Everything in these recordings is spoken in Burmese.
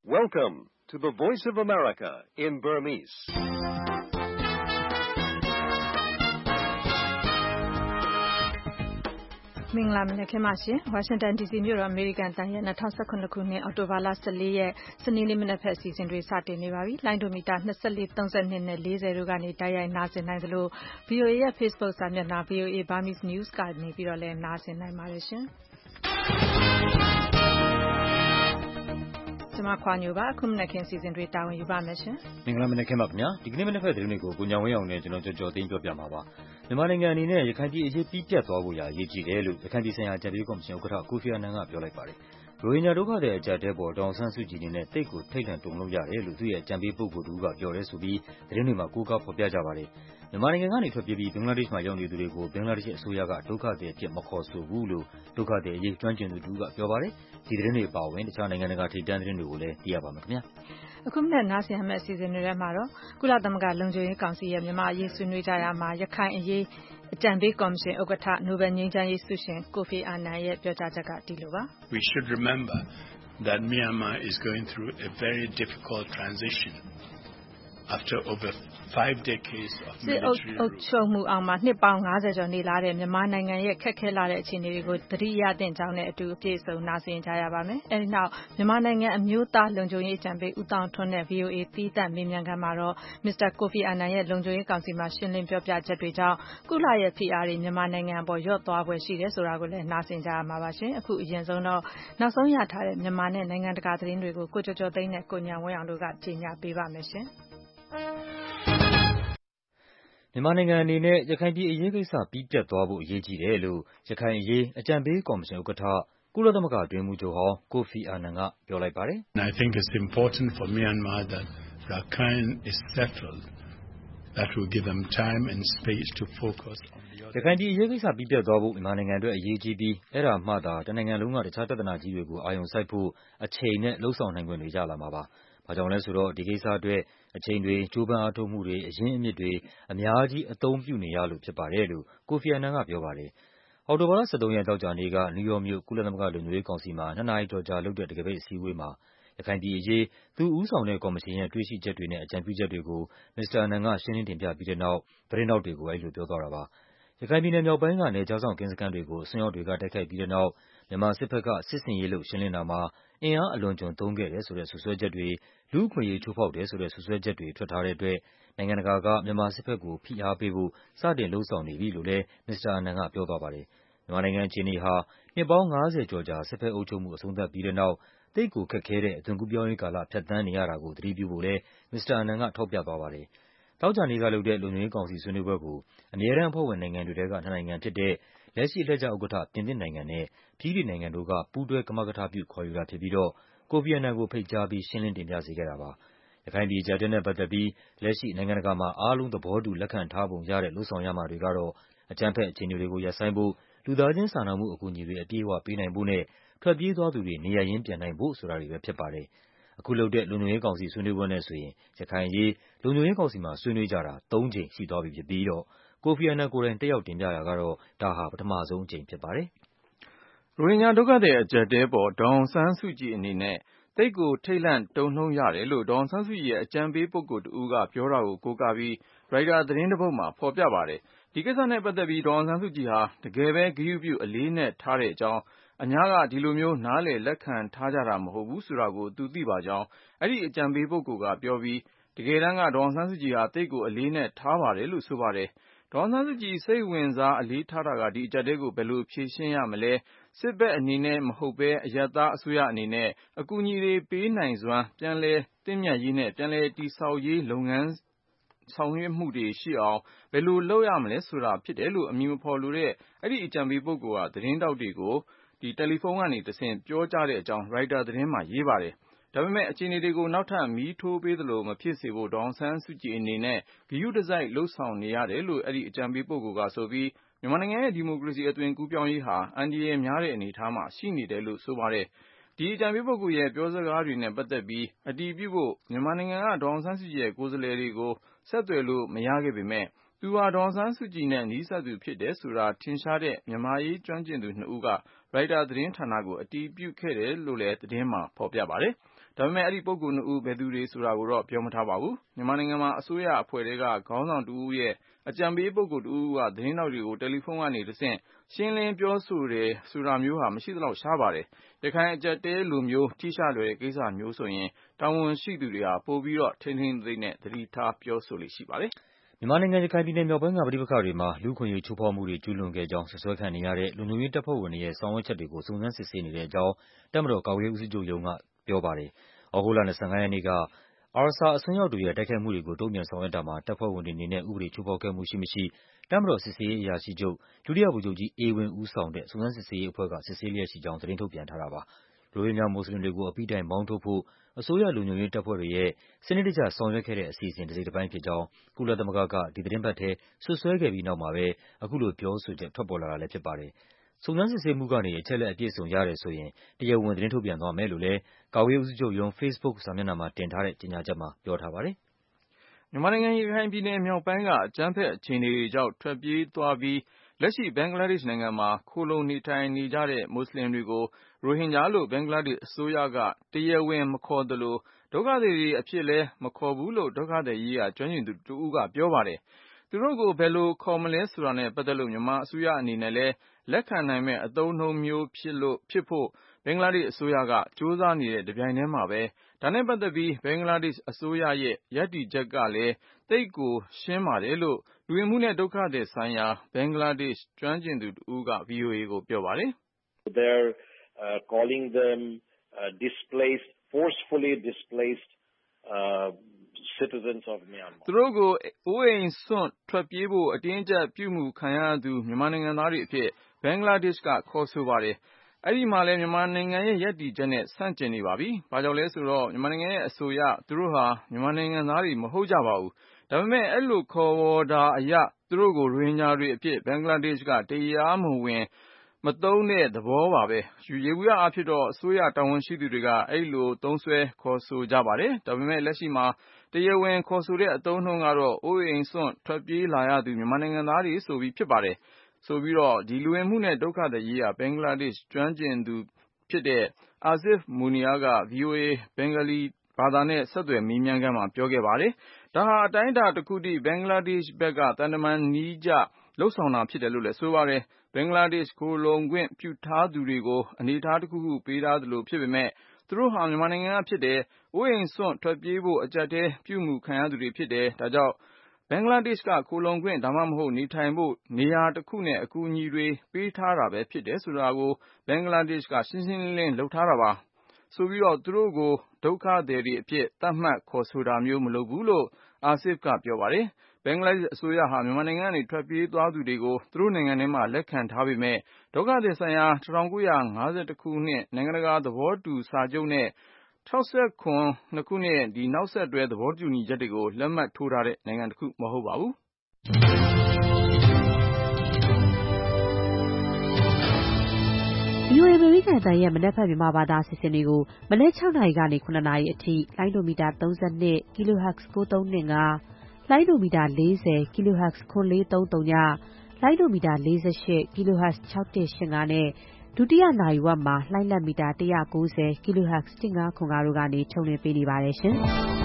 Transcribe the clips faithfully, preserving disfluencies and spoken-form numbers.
Welcome to the Voice of America in Burmese. ။မင်္ဂလာမနက်ခင်းပါရှင်။ Washington ဒီ စီ မြို့တော်အမေရိကန်တန်ရဲ့၂၀၁၇ခုနှစ်အောက်တိုဘာလ၁၄ရက်စနေနေ့မနက်ဖက်အစီအစဉ်တွေစတင်နေပါပြီ။လိုင်းဒိုမီတာ၂၄ ၃၂နဲ့၄၀တို့ကနေတိုက်ရိုက်နားဆင်နိုင်သလို ဗွီအိုအေရဲ့ Facebook စာမျက်နှာ ဗွီအိုအေ Burmese News ကနေပြီးတော့လည်းနားဆင်နိုင်ပါတယ်ရှင်။ကျမခွာညိုပါအခုမနက်ခင်းစီစဉ်တွေတာဝန်ယူပါမယ်ရှင်။မင်္ဂလာမနက်ခင်းပါခင်ဗျာ။ဒီကနေ့မနက်ဖက်သတင်းတွေကိုကိုညောင်ဝင်းအောင်နဲ့ကျွန်တော်ကြော်ကြော်သိန်းပြောပြမှာပါ။မြန်မာနိုင်ငံအနေနဲ့ရခိုင်ပြည်အရေးပြီးပြတ်သွားဖို့ရာအရေးကြီးတယ်လို့ရခိုင်ပြည်ဆိုင်ရာအကြံပေးကော်မရှင်ဥက္ကဋ္ဌကိုဖီအာနန်ကပြောလိုက်ပါတယ်။ရိုဟင်ဂျာဒုက္ခသည်အကြပ်တဲပေါ်ဒေါအောင်ဆန်းစုကြည်အနေနဲ့တိတ်ကိုထိတ်လန့်တုန်လှုပ်ရတယ်လို့သူ့ရဲ့အကြံပေးပုဂ္ဂိုလ်တူကပြောတယ်ဆိုပြီးသတင်းတွေမှာကိုးကားဖော်ပြကြပါတယ်။မြန်မာနိုင်ငံကနေထွက်ပြေးပြီးဘင်္ဂလားဒေ့ရှ်မှာရောက်နေသူတွေကိုဘင်္ဂလားဒေ့ရှ်အစိုးရကဒုက္ခသည်အဖြစ်မခေါ်ဆိုဘူးလို့ဒုက္ခသည်အရေးကျွမ်းကျင်သူတူကပြောပါတယ်။ဒီသတင်းတွေပါဝင်တခြားနိုင်ငံတကာထိပ်တန်းသတင်းတွေကိုလည်းသိရပါမယ်ခင်ဗျာ။အခုမနက်နားဆင်ရမယ့်အစီအစဉ်တွေထဲမှာတော့ကုလသမဂ္ဂလုံခြုံရေးကောင်စီရဲ့မြန်မာအရေးဆွေးနွေးကြရမှာရခိုင်အရေးအကြံပေးကော်မရှင်ဥက္ကဋ္ဌနိုဘယ်ငြိမ်းချမ်းရေးဆုရှင်ကိုဖီအာနန်ရဲ့ပြောကြားချက်ကဒီလိုပါ။ We should remember that Myanmar is going through a very difficult transition after over five decades of military rule. အုပ်ချုပ်မှုအောက်မှာနှစ်ပေါင်း၅၀ကျော်နေလာတဲ့မြန်မာနိုင်ငံရဲ့ခက်ခဲလာတဲ့အခြေအနေတွေကိုသတိရသင့်ကြောင်းနဲ့အတူအပြည့်အစုံနားဆင်ကြရပါမယ်။အဲဒီနောက်မြန်မာနိုင်ငံအမျိုးသားလုံခြုံရေးအကြံပေးဦးသောင်းထွန်းနဲ့ ဗွီအိုအေသီးသန့်မေးမြန်းခန်းမှာတော့မစ္စတာကိုဖီအာနန်ရဲ့လုံခြုံရေးကောင်စီမှာရှင်းလင်းပြောပြချက်တွေကြောင့်ကုလရဲ့ဖိအားတွေမြန်မာနိုင်ငံအပေါ်လျော့သွားဖွယ်ရှိတယ်ဆိုတာကိုလည်းနားဆင်ကြရမှာပါရှင်။အခုအရင်ဆုံးတော့နောက်ဆုံးရထားတဲ့မြန်မာနဲ့နိုင်ငံတကာသတင်းတွေကိုကိုကျော်ကျော်သိန်းနဲ့ကိုညံဝင်းအောင်တို့ကကြီးညာပေးပါမယ်ရှင်။မြန်မာနိုင်ငံအနေနဲ့ရခိုင်ပြည်အရေးကိစ္စပြီးပြတ်သွားဖို့အရေးကြီးတယ်လို့ရခိုင်အရေးအကြံပေးကော်မရှင်ဥက္ကဋ္ဌကုလသမဂ္ဂအတွင်းရေးမှူးချုပ်ဟောင်းကိုဖီအာနန်ကပြောလိုက်ပါတယ်။ I think it's important for Myanmar that Rakhine is settled. That will give them time and space to focus on the other. ရခိုင်ပြည်အရေးကိစ္စပြီးပြတ်သွားဖို့မြန်မာနိုင်ငံအတွက်အရေးကြီးပြီးအဲ့ဒါမှသာတနိုင်ငံလုံးကတခြားပြဿနာကြီးတွေကိုအာရုံစိုက်ဖို့အချိန်နဲ့လှုပ်ဆောင်နိုင်ခွင့်တွေရလာမှာပါ။ဘာကြောင့်လဲဆိုတော့ဒီကိစ္စအတွက်အချိန်တွေကြိုးပမ်းအားထုတ်မှုတွေအရင်းအမြစ်တွေအများကြီးအသုံးပြုနေရလို့ဖြစ်ပါတယ်လို့ကိုဖီအာနန်ကပြောပါတယ်။အောက်တိုဘာလ၁၃ရက်သောကြာနေ့ကနယူးယောက်မြို့ကုလသမဂ္ဂလုံခြုံရေးကောင်စီမှာနှစ်နာရီကျော်ကြာလုပ်တဲ့တံခါးပိတ်အစည်းအဝေးမှာရခိုင်ပြည်အရေးသူဦးဆောင်တဲ့ကော်မရှင်ရဲ့တွေ့ရှိချက်တွေနဲ့အကြံပြုချက်တွေကိုမစ္စတာအာနန်ကရှင်းလင်းတင်ပြပြီးတဲ့နောက်သတင်းထောက်တွေကိုအဲဒီလိုပြောသွားတာပါ။ရခိုင်ပြည်နယ်မြောက်ပိုင်းကနယ်ခြားစောင့်ကင်းစခန်းတွေကိုအစွန်းရောက်တွေကတိုက်ခိုက်ပြီးတဲ့နောက်မြန်မာစစ်ဘက်ကစစ်ဆင်ရေးလုပ်ရှင်းလင်းတာမှာအင်အားအလွန်အကျွံသုံးခဲ့တယ်ဆိုတဲ့စွပ်စွဲချက်တွေလူ့အခွင့်အရေးချိုးဖောက်တယ်ဆိုတဲ့စွပ်စွဲချက်တွေထွက်ထားတဲ့အတွက်နိုင်ငံတကာကမြန်မာစစ်ဘက်ကိုဖိအားပေးဖို့စတင်လုပ်ဆောင်နေပြီလို့လည်းမစ္စတာအာနန်ကပြောသွားပါတယ်။မြန်မာနိုင်ငံအခြေအနေဟာနှစ်ပေါင်း၅၀ကျော်ကြာစစ်ဘက်အုပ်ချုပ်မှုအဆုံးသတ်ပြီးတဲ့နောက်သိပ်ကိုခက်ခဲတဲ့အသွင်ကူးပြောင်းရေးကာလဖြတ်သန်းနေရတာကိုသတိပြုဖို့လည်းမစ္စတာအာနန်ကထောက်ပြသွားပါတယ်။သောကြာနေ့ကလုပ်တဲ့လုံခြုံရေးကောင်စီဆွေးနွေးပွဲကိုအမြဲတမ်းအဖွဲ့ဝင်နိုင်ငံတွေထဲကနှစ်နိုင်ငံဖြစ်တဲ့လက်ရှိအလှည့်ကျဥက္ကဋ္ဌပြင်သစ်နိုင်ငံနဲ့ဗြိတိန်နိုင်ငံတို့ကပူးတွဲကမကထပြုခေါ်ယူတာဖြစ်ပြီးတော့ကိုဖီအာနန်ကိုဖိတ်ကြားပြီးရှင်းလင်းတင်ပြစေခဲ့တာပါ။ရခိုင်ပြည်အကြပ်အတည်းနဲ့ပတ်သက်ပြီးလက်ရှိနိုင်ငံတကာမှာအားလုံးသဘောတူလက်ခံထားပုံရတဲ့လုပ်ဆောင်ရမှာတွေကတော့အကြမ်းဖက်အခြေအနေတွေကိုရပ်ဆိုင်းဖို့လူသားချင်းစာနာမှုအကူအညီတွေအပြည့်အဝပေးနိုင်ဖို့နဲ့ထွက်ပြေးသွားသူတွေနေရပ်ရင်းပြန်နိုင်ဖို့ဆိုတာတွေပဲဖြစ်ပါတယ်။အခုလုပ်တဲ့လုံခြုံရေးကောင်စီဆွေးနွေးပွဲနဲ့ဆိုရင်ရခိုင်အရေးလုံခြုံရေးကောင်စီမှာဆွေးနွေးကြတာသုံးကြိမ်ရှိသွားပြီဖြစ်ပြီးတော့ကိုဖီအာနန်ကိုယ်တိုင်တက်ရောက်တင်ပြတာကတော့ဒါဟာပထမဆုံးအကြိမ်ဖြစ်ပါတယ်။ရိုဟင်ဂျာဒုက္ခသည်အကြပ်တဲပေါ်ဒေါအောင်ဆန်းစုကြည်အနေနဲ့သိပ်ကိုထိတ်လန့်တုန်လှုပ်ရတယ်လို့ဒေါအောင်ဆန်းစုကြည်ရဲ့အကြံပေးပုဂ္ဂိုလ်တဦးကပြောတာကိုကိုးကားပြီးရိုက်တာသတင်းတစ်ပုဒ်မှာဖော်ပြပါတယ်။ဒီကိစ္စနဲ့ပတ်သက်ပြီးဒေါအောင်ဆန်းစုကြည်ဟာတကယ်ပဲဂရုပြုအလေးနက်ထားတဲ့အကြောင်းအများကဒီလိုမျိုးနားလည်လက်ခံထားကြတာမဟုတ်ဘူးဆိုတာကိုသူသိပါကြောင်းအဲ့ဒီအကြံပေးပုဂ္ဂိုလ်ကပြောပြီးတကယ်တမ်းကဒေါအောင်ဆန်းစုကြည်ဟာသိပ်ကိုအလေးနက်ထားပါတယ်လို့ဆိုပါတယ်။ဒေါအောင်ဆန်းစုကြည်စိတ်ဝင်စားအလေးထားတာကဒီအကြပ်တဲကိုဘယ်လိုဖြေရှင်းရမလဲစစ်ဘက်အနေနဲ့မဟုတ်ဘဲအရပ်သားအစိုးရအနေနဲ့အကူအညီတွေပေးနိုင်စွမ်းပြန်လည်သင့်မြတ်ရေးနဲ့ပြန်လည်တည်ဆောက်ရေးလုပ်ငန်းဆောင်ရွက်မှုတွေရှိအောင်ဘယ်လိုလုပ်ရမလဲဆိုတာဖြစ်တယ်လို့အမည်မဖော်လိုတဲ့အဲ့ဒီအကြံပေးပုဂ္ဂိုလ်ကသတင်းတောက်တွေကိုဒီတယ်လီဖုန်းကနေတဆင့်ပြောကြားတဲ့အကြောင်းရိုက်တာသတင်းမှာရေးပါတယ်။ဒါပေမဲ့အခြေအနေတွေကိုနောက်ထပ်မီးထိုးပေးသလိုမဖြစ်စေဖို့ဒေါအောင်ဆန်းစုကြည်အနေနဲ့ဂရုတစိုက်လှုပ်ဆောင်နေရတယ်လို့အဲ့ဒီအကြံပေးပုဂ္ဂိုလ်ကဆိုပြီးမြန်မာနိုင်ငံရဲ့ဒီမိုကရေစီအသွင်ကူးပြောင်းရေးဟာအန္တရာယ်များတဲ့အနေအထားမှာရှိနေတယ်လို့ဆိုပါတယ်။ဒီအကြံပေးပုဂ္ဂိုလ်ရဲ့ပြောစကားတွေနဲ့ပတ်သက်ပြီးအတည်ပြုဖို့မြန်မာနိုင်ငံကဒေါအောင်ဆန်းစုကြည်ရဲ့ကိုယ်စားလှယ်တွေကိုဆက်သွယ်လို့မရခဲ့ပေမဲ့သူဟာဒေါအောင်ဆန်းစုကြည်နဲ့နီးစပ်သူဖြစ်တယ်ဆိုတာထင်ရှားတဲ့မြန်မာရေးကျွမ်းကျင်သူနှစ်ဦးကရိုက်တာသတင်းဌာနကိုအတည်ပြုခဲ့တယ်လို့လည်းသတင်းမှာဖော်ပြပါတယ်။ဒါပေမဲ့အဲ့ဒီပုဂ္ဂိုလ်နှစ်ဦးဘယ်သူတွေဆိုတာကိုတော့ပြောမထားပါဘူးမြန်မာနိုင်ငံမှာအစိုးရအဖွဲ့တွေကခေါင်းဆောင်တဦးရဲ့အကြံပေးပုဂ္ဂိုလ်တဦးကသတင်းတောက်တွေကိုတယ်လီဖုန်းကနေတဆင့်ရှင်းလင်းပြောဆိုတယ်ဆိုတာမျိုးဟာမရှိသလောက်ရှားပါတယ်ရခိုင်အကြက်တဲလိုမျိုးထိရှလွယ်တဲ့ကိစ္စမျိုးဆိုရင်တာဝန်ရှိသူတွေဟာပို့ပြီးတော့ထိန်းထိန်းသိမ်းနဲ့သတိထားပြောဆိုလိမ့်ရှိပါတယ်မြန်မာနိုင်ငံရခိုင်ပြည်နယ်မြောက်ပိုင်းကပဋိပက္ခတွေမှာလူ့အခွင့်အရေးချိုးဖောက်မှုတွေကျူးလွန်ခဲ့ကြောင်းဆွဆွဲခံနေရတဲ့လုံခြုံရေးတပ်ဖွဲ့ဝင်တွေရဲ့ဆောင်ရွက်ချက်တွေကိုစုံစမ်းစစ်ဆေးနေတဲ့အကြောင်းတပ်မတော်ကာကွယ်ရေးဦးစီးချုပ်ရုံးကပြောပါတယ်။ဩဂုတ်လ ၂၅ ရက်နေ့က ARSA အစွန်းရောက်တွေရဲ့တိုက်ခိုက်မှုတွေကိုတုံ့ပြန်ဆောင်ရွက်တာမှာတပ်ဖွဲ့ဝင်တွေအနေနဲ့ဥပဒေချိုးဖောက်ခဲ့မှုရှိမရှိတပ်မတော်စစ်ဆေးရေးအရာရှိချုပ်ဒုတိယဗိုလ်ချုပ်ကြီးအေးဝင်းဦးဆောင်တဲ့စုံစမ်းစစ်ဆေးရေးအဖွဲ့ကစစ်ဆေးလျက်ရှိကြောင်းသတင်းထုတ်ပြန်ထားတာပါ။ရိုဟင်ဂျာမွတ်စလင်တွေကိုအပိတိုင်မောင်းထုတ်ဖို့အစိုးရလုံခြုံရေးတပ်ဖွဲ့တွေရဲ့စနစ်တကျဆောင်ရွက်ခဲ့တဲ့အစီအစဉ်တစ်စိတ်တစ်ပိုင်းဖြစ်ကြောင်းကုလသမဂ္ဂကဒီသတင်းပတ်ထဲစွပ်စွဲခဲ့ပြီးနောက်မှာပဲအခုလိုပြောဆိုချက်ထွက်ပေါ်လာတာလည်းဖြစ်ပါတယ်။စုံစမ်းစစ်ဆေးမှုကနေအချက်အလက်အပြည့်အစုံရတယ်ဆိုရင်တရားဝင်သတင်းထုတ်ပြန်သွားမယ်လို့လည်းကာကွယ်ရေးဦးစီးချုပ်ရုံး Facebook စာမျက်နှာမှာတင်ထားတဲ့ကြေညာချက်မှာပြောထားပါတယ်။မြန်မာနိုင်ငံရခိုင်ပြည်နယ်မြောက်ပိုင်းကအကြမ်းဖက်အခြေအနေတွေကြောင့်ထွက်ပြေးသွားပြီးလက်ရှိဘင်္ဂလားဒေ့ရှ်နိုင်ငံမှာခိုလှုံနေထိုင်နေကြတဲ့မွတ်စလင်တွေကိုရိုဟင်ဂျာလို့ဘင်္ဂလားဒေ့ရှ်အစိုးရကတရားဝင်မခေါ်သလိုဒုက္ခသည်တွေအဖြစ်လည်းမခေါ်ဘူးလို့ဒုက္ခသည်ရေးရာကျွမ်းကျင်သူတဦးကပြောပါတယ်။သူတို့ကိုဘယ်လိုခေါ်မလဲဆိုတာနဲ့ပတ်သက်လို့မြန်မာအစိုးရအနေနဲ့လည်းလက်ခံနိုင်မဲ့အသုံးအနှုန်းမျိုးဖြစ်လို့ဖြစ်ဖို့ဘင်္ဂလားဒေ့ရှ်အစိုးရကကြိုးစားနေတဲ့တပြိုင်တည်းမှာပဲဒါနဲ့ပတ်သက်ပြီးဘင်္ဂလားဒေ့ရှ်အစိုးရရဲ့ရပ်တည်ချက်ကလည်းသိပ်ကိုရှင်းပါတယ်လို့လူဝင်မှုနဲ့ဒုက္ခသည်ဆိုင်ရာဘင်္ဂလားဒေ့ရှ်ကျွမ်းကျင်သူတဦးက ဗွီအိုအေကိုပြောပါတယ်။ They're uh, calling them uh, displaced, forcefully displaced uh, citizens of Myanmar. သူတို့ကိုအိုးအိမ်စွန့်ထွက်ပြေးဖို့အတင်းအကျပ်ပြုမှုခံရသူမြန်မာနိုင်ငံသားတွေအဖြစ်ဘင်္ဂလားဒေ့ရှ်ကခေါ်ဆိုပါတယ်။အဲ့ဒီမှာလည်းမြန်မာနိုင်ငံရဲ့ရပ်တည်ချက်နဲ့ဆန့်ကျင်နေပါပြီ။ဘာကြောင့်လဲဆိုတော့မြန်မာနိုင်ငံရဲ့အဆိုအရသူတို့ဟာမြန်မာနိုင်ငံသားတွေမဟုတ်ကြပါဘူး။ဒါပေမဲ့အဲ့လိုခေါ်ဝေါ်တာအရသူတို့ကိုရိုဟင်ဂျာတွေအဖြစ်ဘင်္ဂလားဒေ့ရှ်ကတရားမဝင်မသုံးတဲ့သဘောပါပဲ။ယေဘုယျအားဖြင့်တော့အစိုးရတာဝန်ရှိသူတွေကအဲ့လိုသုံးစွဲခေါ်ဆိုကြပါတယ်။ဒါပေမဲ့လက်ရှိမှာတရားဝင်ခေါ်ဆိုတဲ့အသုံးအနှုန်းကတော့အိုးအိမ်စွန့်ထွက်ပြေးလာရသူမြန်မာနိုင်ငံသားတွေဆိုပြီးဖြစ်ပါတယ်။ဆိုပြီးတော့ဒီလူဝင်မှုနဲ့ဒုက္ခသည်ရေးရာဘင်္ဂလားဒေ့ရှ်ကျွမ်းကျင်သူဖြစ်တဲ့ Asif Munir က ဗွီအိုအေဘင်္ဂလီဘာသာနဲ့ဆက်သွယ်မေးမြန်းခန်းမှာပြောခဲ့ပါတယ်။ဒါဟာအတိုင်းအတာတစ်ခုထိဘင်္ဂလားဒေ့ရှ်ဘက်ကသံတမန်နည်းကျလှုပ်ဆောင်တာဖြစ်တယ်လို့လည်းဆိုပါတယ်။ဘင်္ဂလားဒေ့ရှ်ခိုလှုံခွင့်ပြုထားသူတွေကိုအနေအထားတစ်ခုခုပေးထားသလိုဖြစ်ပေမဲ့သူတို့ဟာမြန်မာနိုင်ငံကဖြစ်တယ်။အိုးအိမ်စွန့်ထွက်ပြေးဖို့အကြပ်တဲပြုမှုခံရသူတွေဖြစ်တယ်။ဒါကြောင့်ဘင်္ဂလားဒေ့ရှ်ကခိုလှုံခွင့်ဒါမှမဟုတ်နေထိုင်ဖို့နေရာတစ်ခုနဲ့အကူအညီတွေပေးထားတာပဲဖြစ်တယ်ဆိုတာကိုဘင်္ဂလားဒေ့ရှ်ကရှင်းရှင်းလင်းလင်းလုပ်ထားတာပါ။ဆိုပြီးတော့သူတို့ကိုဒုက္ခသည်တွေအဖြစ်သတ်မှတ်ခေါ်ဆိုတာမျိုးမလုပ်ဘူးလို့ Asif ကပြောပါတယ်။ဘင်္ဂလားဒေ့ရှ်အစိုးရဟာမြန်မာနိုင်ငံကနေထွက်ပြေးသွားသူတွေကိုသူတို့နိုင်ငံထဲမှာလက်ခံထားပေမဲ့ဒုက္ခသည်ဆိုင်ရာ၁၉၅၁ခုနှစ်နိုင်ငံတကာသဘောတူစာချုပ်နဲ့၆၇ခုနှစ်ဒီနောက်ဆက်တွဲသဘောတူညီချက်တွေကိုလက်မှတ်ထိုးထားတဲ့နိုင်ငံတစ်ခုမဟုတ်ပါဘူး။ဗွီအိုအေ အမေရိကန်အသံရဲ့မနက်ဖြန်မြန်မာဘာသာအစီအစဉ်တွေကိုမနက်၆နာရီကနေ၇နာရီအထိလိုင်းဒိုမီတာ၃၂ kHz ၉၃၂၅ လိုင်းဒိုမီတာ၄၀ kHz ခွန်၄၃၀ လိုင်းဒိုမီတာ၄၈ kHz ၆၁၈၅နဲ့ဒုတိယနာရီဝက်မှာလိုင်းလက်မီတာ၁၉၀ kHz ၁၅ခွန်၅တို့ကနေထုတ်လွှင့်ပေးနေပါတယ်ရှင်။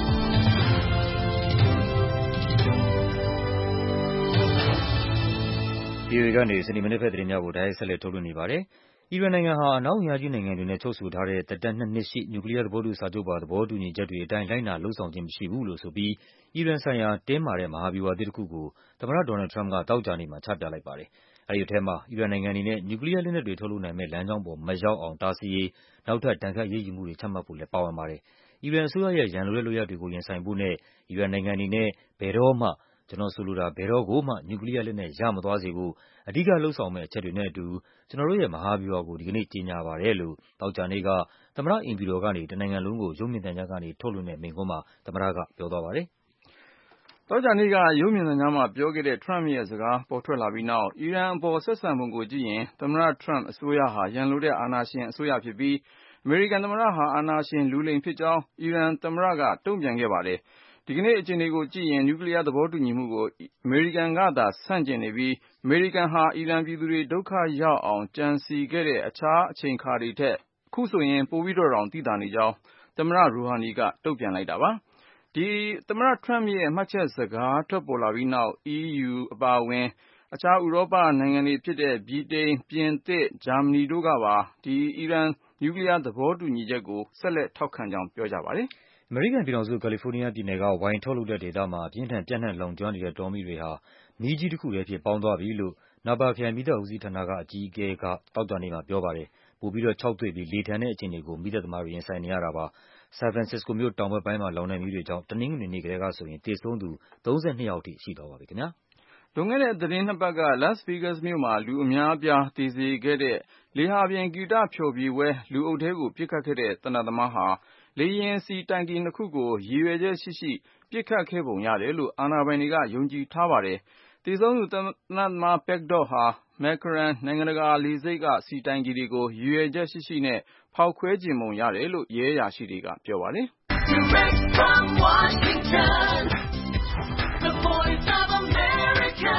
ဗွီအိုအေကနေစနေမနက်ဖက်သတင်းများကိုတိုက်ရိုက်ဆက်လက်ထုတ်လွှင့်နေပါတယ်။အီရန်နိုင်ငံဟာအနောက်အင်အားကြီးနိုင်ငံတွေနဲ့ချုပ်ဆိုထားတဲ့သက်တမ်းနှစ်နှစ်ရှိနျူကလီးယားသဘောတူစာချုပ်ပါသဘောတူညီချက်တွေအတိုင်းလိုက်နာလုပ်ဆောင်ခြင်းမရှိဘူးလို့ဆိုပြီးအီရန်ဆိုင်ရာတင်းမာတဲ့မဟာဗျူဟာသစ်တစ်ခုကိုသမ္မတဒေါ်နယ်လ်ဒ် ထရမ့်ပ်ကသောကြာနေ့မှာချပြလိုက်ပါတယ်။အဲဒီအထဲမှာအီရန်နိုင်ငံအနေနဲ့နျူကလီးယားလက်နက်တွေထုတ်လုပ်နိုင်မယ့်လမ်းကြောင်းပေါ်မရောက်အောင်တားဆီးရေးနောက်ထပ်ဒဏ်ခတ်အရေးယူမှုတွေချမှတ်ဖို့လည်းပါဝင်ပါတယ်။အီရန်အစိုးရရဲ့ရန်လိုတဲ့လုပ်ရပ်တွေကိုရင်ဆိုင်ဖို့နဲ့အီရန်နိုင်ငံအနေနဲ့ဘယ်တော့မှကျနော်ဆိုလိုတာဘယ်တော့ကိုမှနျူကလီးယားလက်နက်ရမသွားစေဖို့အဓိကလုပ်ဆောင်မယ့်အချက်တွေနဲ့အတူကျနော်တို့ရဲ့မဟာဗျူဟာကိုဒီကနေ့ကြေညာပါတယ်လို့သောကြာနေ့ကသမ္မတအိမ်ဖြူတော်ကနေတနိုင်ငံလုံးကိုရုပ်မြင်သံကြားကနေထုတ်လွှင့်တဲ့မိန့်ခွန်းမှာသမ္မတကပြောသွားပါတယ်။သောကြာနေ့ကရုပ်မြင်သံကြားမှာပြောခဲ့တဲ့ထရမ့်ပ်ရဲ့စကားပေါ်ထွက်လာပြီးနောက်အီရန်အပေါ်ဆက်ဆံပုံကိုကြည့်ရင်သမ္မတထရမ့်ပ်အစိုးရဟာရန်လိုတဲ့အာဏာရှင်အစိုးရဖြစ်ပြီးအမေရိကန်သမ္မတဟာအာဏာရှင်လူလိမ်ဖြစ်ကြောင်းအီရန်သမ္မတကတုံ့ပြန်ခဲ့ပါတယ်။ဒီကနေ့အခြေအနေကိုကြည့်ရင်နျူကလီးယားသဘောတူညီမှုကိုအမေရိကန်ကသာဆန့်ကျင်နေပြီးအမေရိကန်ဟာအီရန်ပြည်သူတွေဒုက္ခရောက်အောင်ကြံစည်ခဲ့တဲ့အခြားအချိန်အခါတွေထက်အခုဆိုရင်ပိုပြီးတော့တောင်သိသာနေကြောင်းသသမ္မတရူဟာနီကတုံ့ပြန်လိုက်တာပါ။ဒီသမ္မတထရမ့်ရဲ့မှတ်ချက်စကားထွက်ပေါ်လာပြီးနောက် အီးယူ အပါအဝင်အခြားဥရောပနိုင်ငံတွေဖြစ်တဲ့ဗြိတိန်၊ပြင်သစ်၊ဂျာမနီတို့ကပါဒီအီရန်နျူကလ িয়ার သဘောတူညီချက်ကိုဆက်လက်ထောက်ခံကြောင်းပြောကြပါတယ်။အမေရိကန်ပြည်ထောင်စု၊ ကာလီဖိုးနီးယားပြည်နယ်က ဝိုင်ထုတ်လုပ်တဲ့ဒေသမှာအပြင်းအထန်ပျံ့နှံ့လောင်ကျွမ်းနေတဲ့တောမီးတွေဟာမီးကြီးတခုထဲဖြစ်ပေါင်းသွားပြီလို့ Napa ခရိုင်မီးသတ်ဦးစီးဌာနကအကြီးအကဲကသောကြာနေ့မှာပြောပါတယ်။ပိုပြီးတော့ခြောက်သွေ့ပြီးလေထန်တဲ့အခြေအနေကိုမီးသတ်သမားတွေရင်ဆိုင်နေရတာပါ။ ဆန်ဖရန်စစ္စကိုမြို့တောင်ဘက်ပိုင်းမှာလောင်တဲ့မီးတွေကြောင့်တနင်္ဂနွေနေ့ကတည်းကဆိုရင်သေဆုံးသူသုံးဆယ့်နှစ်ယောက်ထိရှိသွားပါပြီခင်ဗျာ။လွန်ခဲ့တဲ့သီတင်းနှစ်ပတ်က Las Vegas မြို့မှာလူအများအပြားသေစေခဲ့တဲ့လေဟာပြင်ဂီတဖျော်ဖြေပွဲလူအုပ်ထဲကိုပစ်ခတ်ခဲ့တဲ့သေနတ်သမားဟာလေယာဉ်ဆီတိုင်ကီနှစ်ခုကိုရည်ရွယ်ချက်ရှိရှိပစ်ခတ်ခဲ့ပုံရတယ်လို့အာဏာပိုင်တွေကယုံကြည်ထားပါတယ်။သေဆုံးသူသေနတ်သမား Paddock ဟာ McCarran နိုင်ငံတကာလေဆိပ်ကဆီတိုင်ကီတွေကိုရည်ရွယ်ချက်ရှိရှိနဲ့ဖောက်ခွဲချင်ပုံရတယ်လို့ရဲအရာရှိတွေကပြောပါတယ်။ Direct from Washington, the voice of America,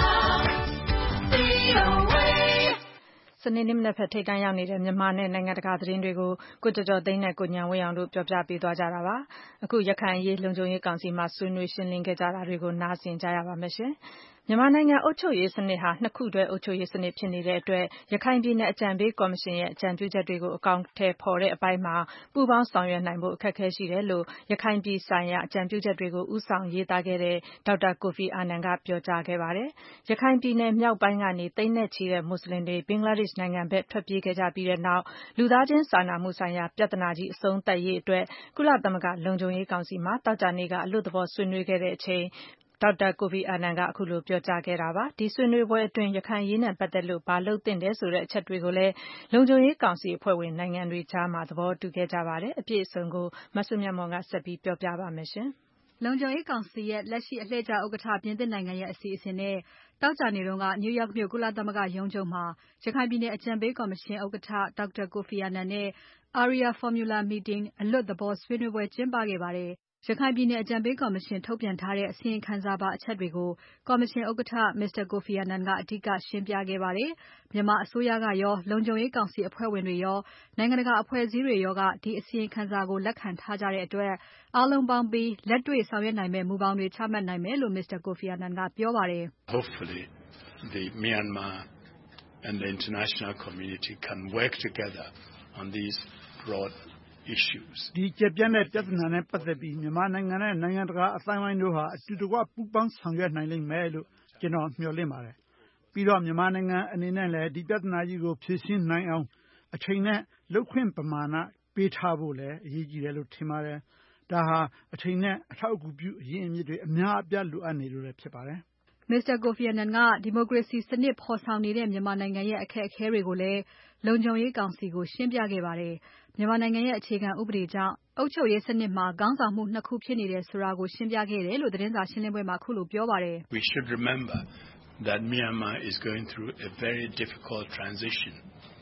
စနေနေ့မနက်ဖက်ထိပ်တန်းရောက်နေတဲ့မြန်မာနဲ့နိုင်ငံတကာသတင်းတွေကိုကိုကျော်ကျော်သိန်းနဲ့ကိုဉာဏ်ဝင်းအောင်တို့ပြောပြပေးသွားကြတာပါ။အခုရခိုင်အရေးလုံခြုံရေးကောင်စီမှာဆွေးနွေးရှင်းလင်းခဲ့ကြတာတွေကိုနားဆင်ကြရပါမယ်ရှင်။မြန်မာနိုင်ငံအုပ်ချုပ်ရေးစနစ်ဟာနှစ်ခုတွဲအုပ်ချုပ်ရေးစနစ်ဖြစ်နေတဲ့အတွက်ရခိုင်ပြည်နယ်အကြံပေးကော်မရှင်ရဲ့အကြံပြုချက်တွေကိုအကောင်အထည်ဖော်တဲ့အပိုင်းမှာပူးပေါင်းဆောင်ရွက်နိုင်ဖို့အခက်အခဲရှိတယ်လို့ရခိုင်ပြည်ဆိုင်ရာအကြံပြုချက်တွေကိုဦးဆောင်ရေးသားခဲ့တဲ့ဒေါက်တာကိုဖီအာနန်ကပြောကြားခဲ့ပါတယ်။ရခိုင်ပြည်နယ်မြောက်ပိုင်းကနေသိန်းနဲ့ချီတဲ့မွတ်စလင်တွေဘင်္ဂလားဒေ့ရှ်နိုင်ငံဘက်ထွက်ပြေးခဲ့ကြပြီးတဲ့နောက်လူသားချင်းစာနာမှုဆိုင်ရာပြဿနာကြီးအဆုံးသတ်ရေးအတွက်ကုလသမဂ္ဂလုံခြုံရေးကောင်စီမှာသောကြာနေ့ကအလွတ်သဘောဆွေးနွေးခဲ့တဲ့အချိန်ဒေါက်တာကိုဖီအာနန်ကအခုလိုပြောကြားခဲ့တာပါ။ဒီဆွေးနွေးပွဲအတွင်းရခိုင်ရေးနဲ့ပတ်သက်လို့ဘာလုပ်သင့်တယ်ဆိုတဲ့အချက်တွေကိုလည်းလုံခြုံရေးကောင်စီအဖွဲ့ဝင်နိုင်ငံတွေကြားမှာသဘောတူခဲ့ကြပါတယ်။အပြည့်အစုံကိုမဆုမြတ်မွန်ကဆက်ပြီးပြောပြပါမယ်ရှင်။လုံခြုံရေးကောင်စီရဲ့လက်ရှိအလှည့်ကျဥက္ကဋ္ဌပြင်သစ်နိုင်ငံရဲ့အစီအစဉ်နဲ့သောကြာနေ့တုန်းက New York မြို့ကုလသမဂ္ဂရုံးချုပ်မှာရခိုင်ပြည်နယ်အကြံပေးကော်မရှင်ဥက္ကဋ္ဌဒေါက်တာကိုဖီအာနန်နဲ့ Arria Formula Meeting အလွတ်သဘောဆွေးနွေးပွဲကျင်းပခဲ့ပါတယ်။ရခိုင်ပြည်နယ်အကြံပေးကော်မရှင်ထုတ်ပြန်ထားတဲ့အစီရင်ခံစာပါအချက်တွေကိုကော်မရှင်ဥက္ကဋ္ဌ Mr. Kofi Annan ကအဓိကရှင်းပြခဲ့ပါတယ်။မြန်မာအစိုးရကရောလုံခြုံရေးကောင်စီအဖွဲ့ဝင်တွေရောနိုင်ငံတကာအဖွဲ့အစည်းတွေရောကဒီအစီရင်ခံစာကိုလက်ခံထားကြတဲ့အတွက်အားလုံးပေါင်းပြီးလက်တွေ့ဆောင်ရွက်နိုင်မယ့်မူဘောင်တွေချမှတ်နိုင်မယ်လို့ Mr. Kofi Annan ကပြောပါတယ်။ Hopefully the Myanmar and the international community can work together on these broad issues ဒီကျပြန့်တဲ့ပြဿနာနဲ့ပတ်သက်ပြီးမြန်မာနိုင်ငံနဲ့နိုင်ငံတကာအသိုင်းအဝိုင်းတို့ဟာအတူတကွပူးပေါင်းဆောင်ရွက်နိုင်လိမ့်မယ်လို့ကျွန်တော်မျှော်လင့်ပါတယ်။ပြီးတော့မြန်မာနိုင်ငံအနေနဲ့လည်းဒီပြဿနာကြီးကိုဖြေရှင်းနိုင်အောင်အချိန်နဲ့လုပ်ခွင့်ပမာဏပေးထားဖို့လည်းအရေးကြီးတယ်လို့ထင်ပါတယ်။ဒါဟာအချိန်နဲ့အထောက်အကူပြုအရင်းအမြစ်တွေအများအပြားလိုအပ်နေလို့လည်းဖြစ်ပါတယ်။ Mr. Kofi Annan ကဒီမိုကရေစီစနစ်ဖော်ဆောင်နေတဲ့မြန်မာနိုင်ငံရဲ့အခက်အခဲတွေကိုလည်းလုံခြုံရေးကောင်စီကိုရှင်းပြခဲ့ပါတယ်။မြန်မာနိုင်ငံရဲ့အခြေခံဥပဒေကြောင့်အုပ်ချုပ်ရေးစနစ်မှာခေါင်းဆောင်မှုနှစ်ခုဖြစ်နေတယ်ဆိုတာကိုရှင်းပြခဲ့တယ်လို့သတင်းစာရှင်းလင်းပွဲမှာခုလိုပြောပါတယ်။ We should remember that Myanmar is going through a very difficult transition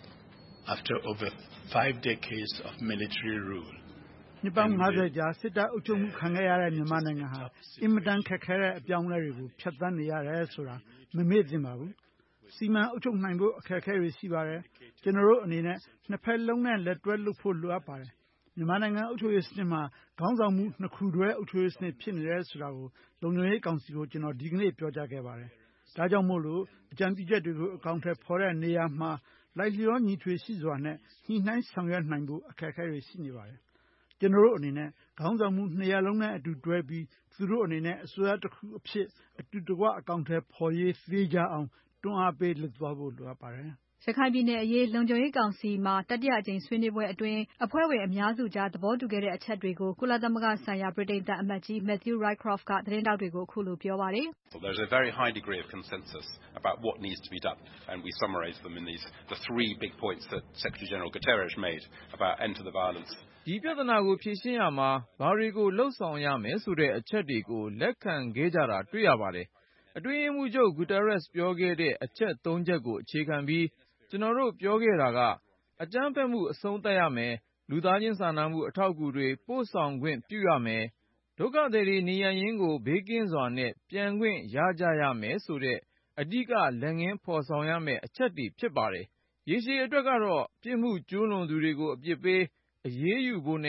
after over five decades of military rule. နှစ်ပေါင်း၅၀ကြာစစ်တပ်အုပ်ချုပ်မှုခံခဲ့ရတဲ့မြန်မာနိုင်ငံဟာအင်မတန်ခက်ခဲတဲ့အပြောင်းအလဲတွေကိုဖြတ်သန်းနေရတယ်ဆိုတာမမေ့သင့်ပါဘူး။စီမံအုပ်ချုပ်နိုင်ဖို့အခက်အခဲတွေရှိပါတယ်။ကျွန်တော်တို့အနေနဲ့နှစ်ဖက်လုံးနဲ့လက်တွဲလုပ်ဖို့လိုအပ်ပါတယ်။မြန်မာနိုင်ငံအုပ်ချုပ်ရေးစနစ်မှာခေါင်းဆောင်မှုနှစ်ခုတွဲအုပ်ချုပ်ရေးစနစ်ဖြစ်နေတယ်ဆိုတာကိုလုံခြုံရေးကောင်စီကိုကျွန်တော်ဒီကနေ့ပြောကြားခဲ့ပါတယ်။ဒါကြောင့်မို့လို့အကြံပြုချက်တွေကိုအကောင့်ထဲဖော်တဲ့နေရာမှာလိုက်လျောညီထွေရှိစွာနဲ့ညှိနှိုင်းဆောင်ရွက်နိုင်ဖို့အခက်အခဲတွေရှိနေပါတယ်။ကျွန်တော်တို့အနေနဲ့ခေါင်းဆောင်မှုနှစ်ရပ်လုံးနဲ့အတူတွဲပြီးသူတို့အနေနဲ့အစိုးရတစ်ခုအဖြစ်အတူတကွအကောင့်ထဲဖော်ရေးသေးကြအောင်တွန်းအားပေးလုပ်သွားဖို့လိုအပ်ပါတယ်။ရခိုင်ပြည်နယ်အရေးလုံခြုံရေးကောင်စီမှာတတိယအကြိမ်ဆွေးနွေးပွဲအတွင်းအဖွဲ့ဝင်အများစုကြားသဘောတူခဲ့တဲ့အချက်တွေကိုကုလသမဂ္ဂဆိုင်ရာဗြိတိန်သံအမတ်ကြီး Matthew Rycroft ကသတင်းထောက်တွေကိုခုလိုပြောပါတယ်။ There's a very high degree of consensus about what needs to be done and we summarize them in these the three big points that Secretary General Guterres made about end to the violence. ဒီပြဿနာကိုဖြေရှင်းရမှာဘာတွေကိုလှုပ်ဆောင်ရမယ်ဆိုတဲ့အချက်တွေကိုလက်ခံခဲ့ကြတာတွေ့ရပါတယ်။အတွင်းရေးမှူးချုပ် Guterres ပြောခဲ့တဲ့အချက်သုံးချက်ကိုအခြေခံပြီးကျွန်တော်တို့ပြောခဲ့တာကအကြမ်းဖက်မှုအဆုံးသတ်ရမယ်လူသားချင်းစာနာမှုအထောက်အကူတွေပို့ဆောင်ခွင့်ပြုရမယ်ဒုက္ခသည်တွေနေရပ်ရင်းကိုဘေးကင်းစွာနဲ့ပြန်ခွင့်ရကြရမယ်ဆိုတဲ့အဓိကလက်ငင်းဖော်ဆောင်ရမယ်အချက်တွေဖြစ်ပါတယ်ရေရှည်အတွက်ကတော့ပြစ်မှုကျူးလွန်သူတွေကိုအပြစ်ပေးအရေးယူဖို့နဲ့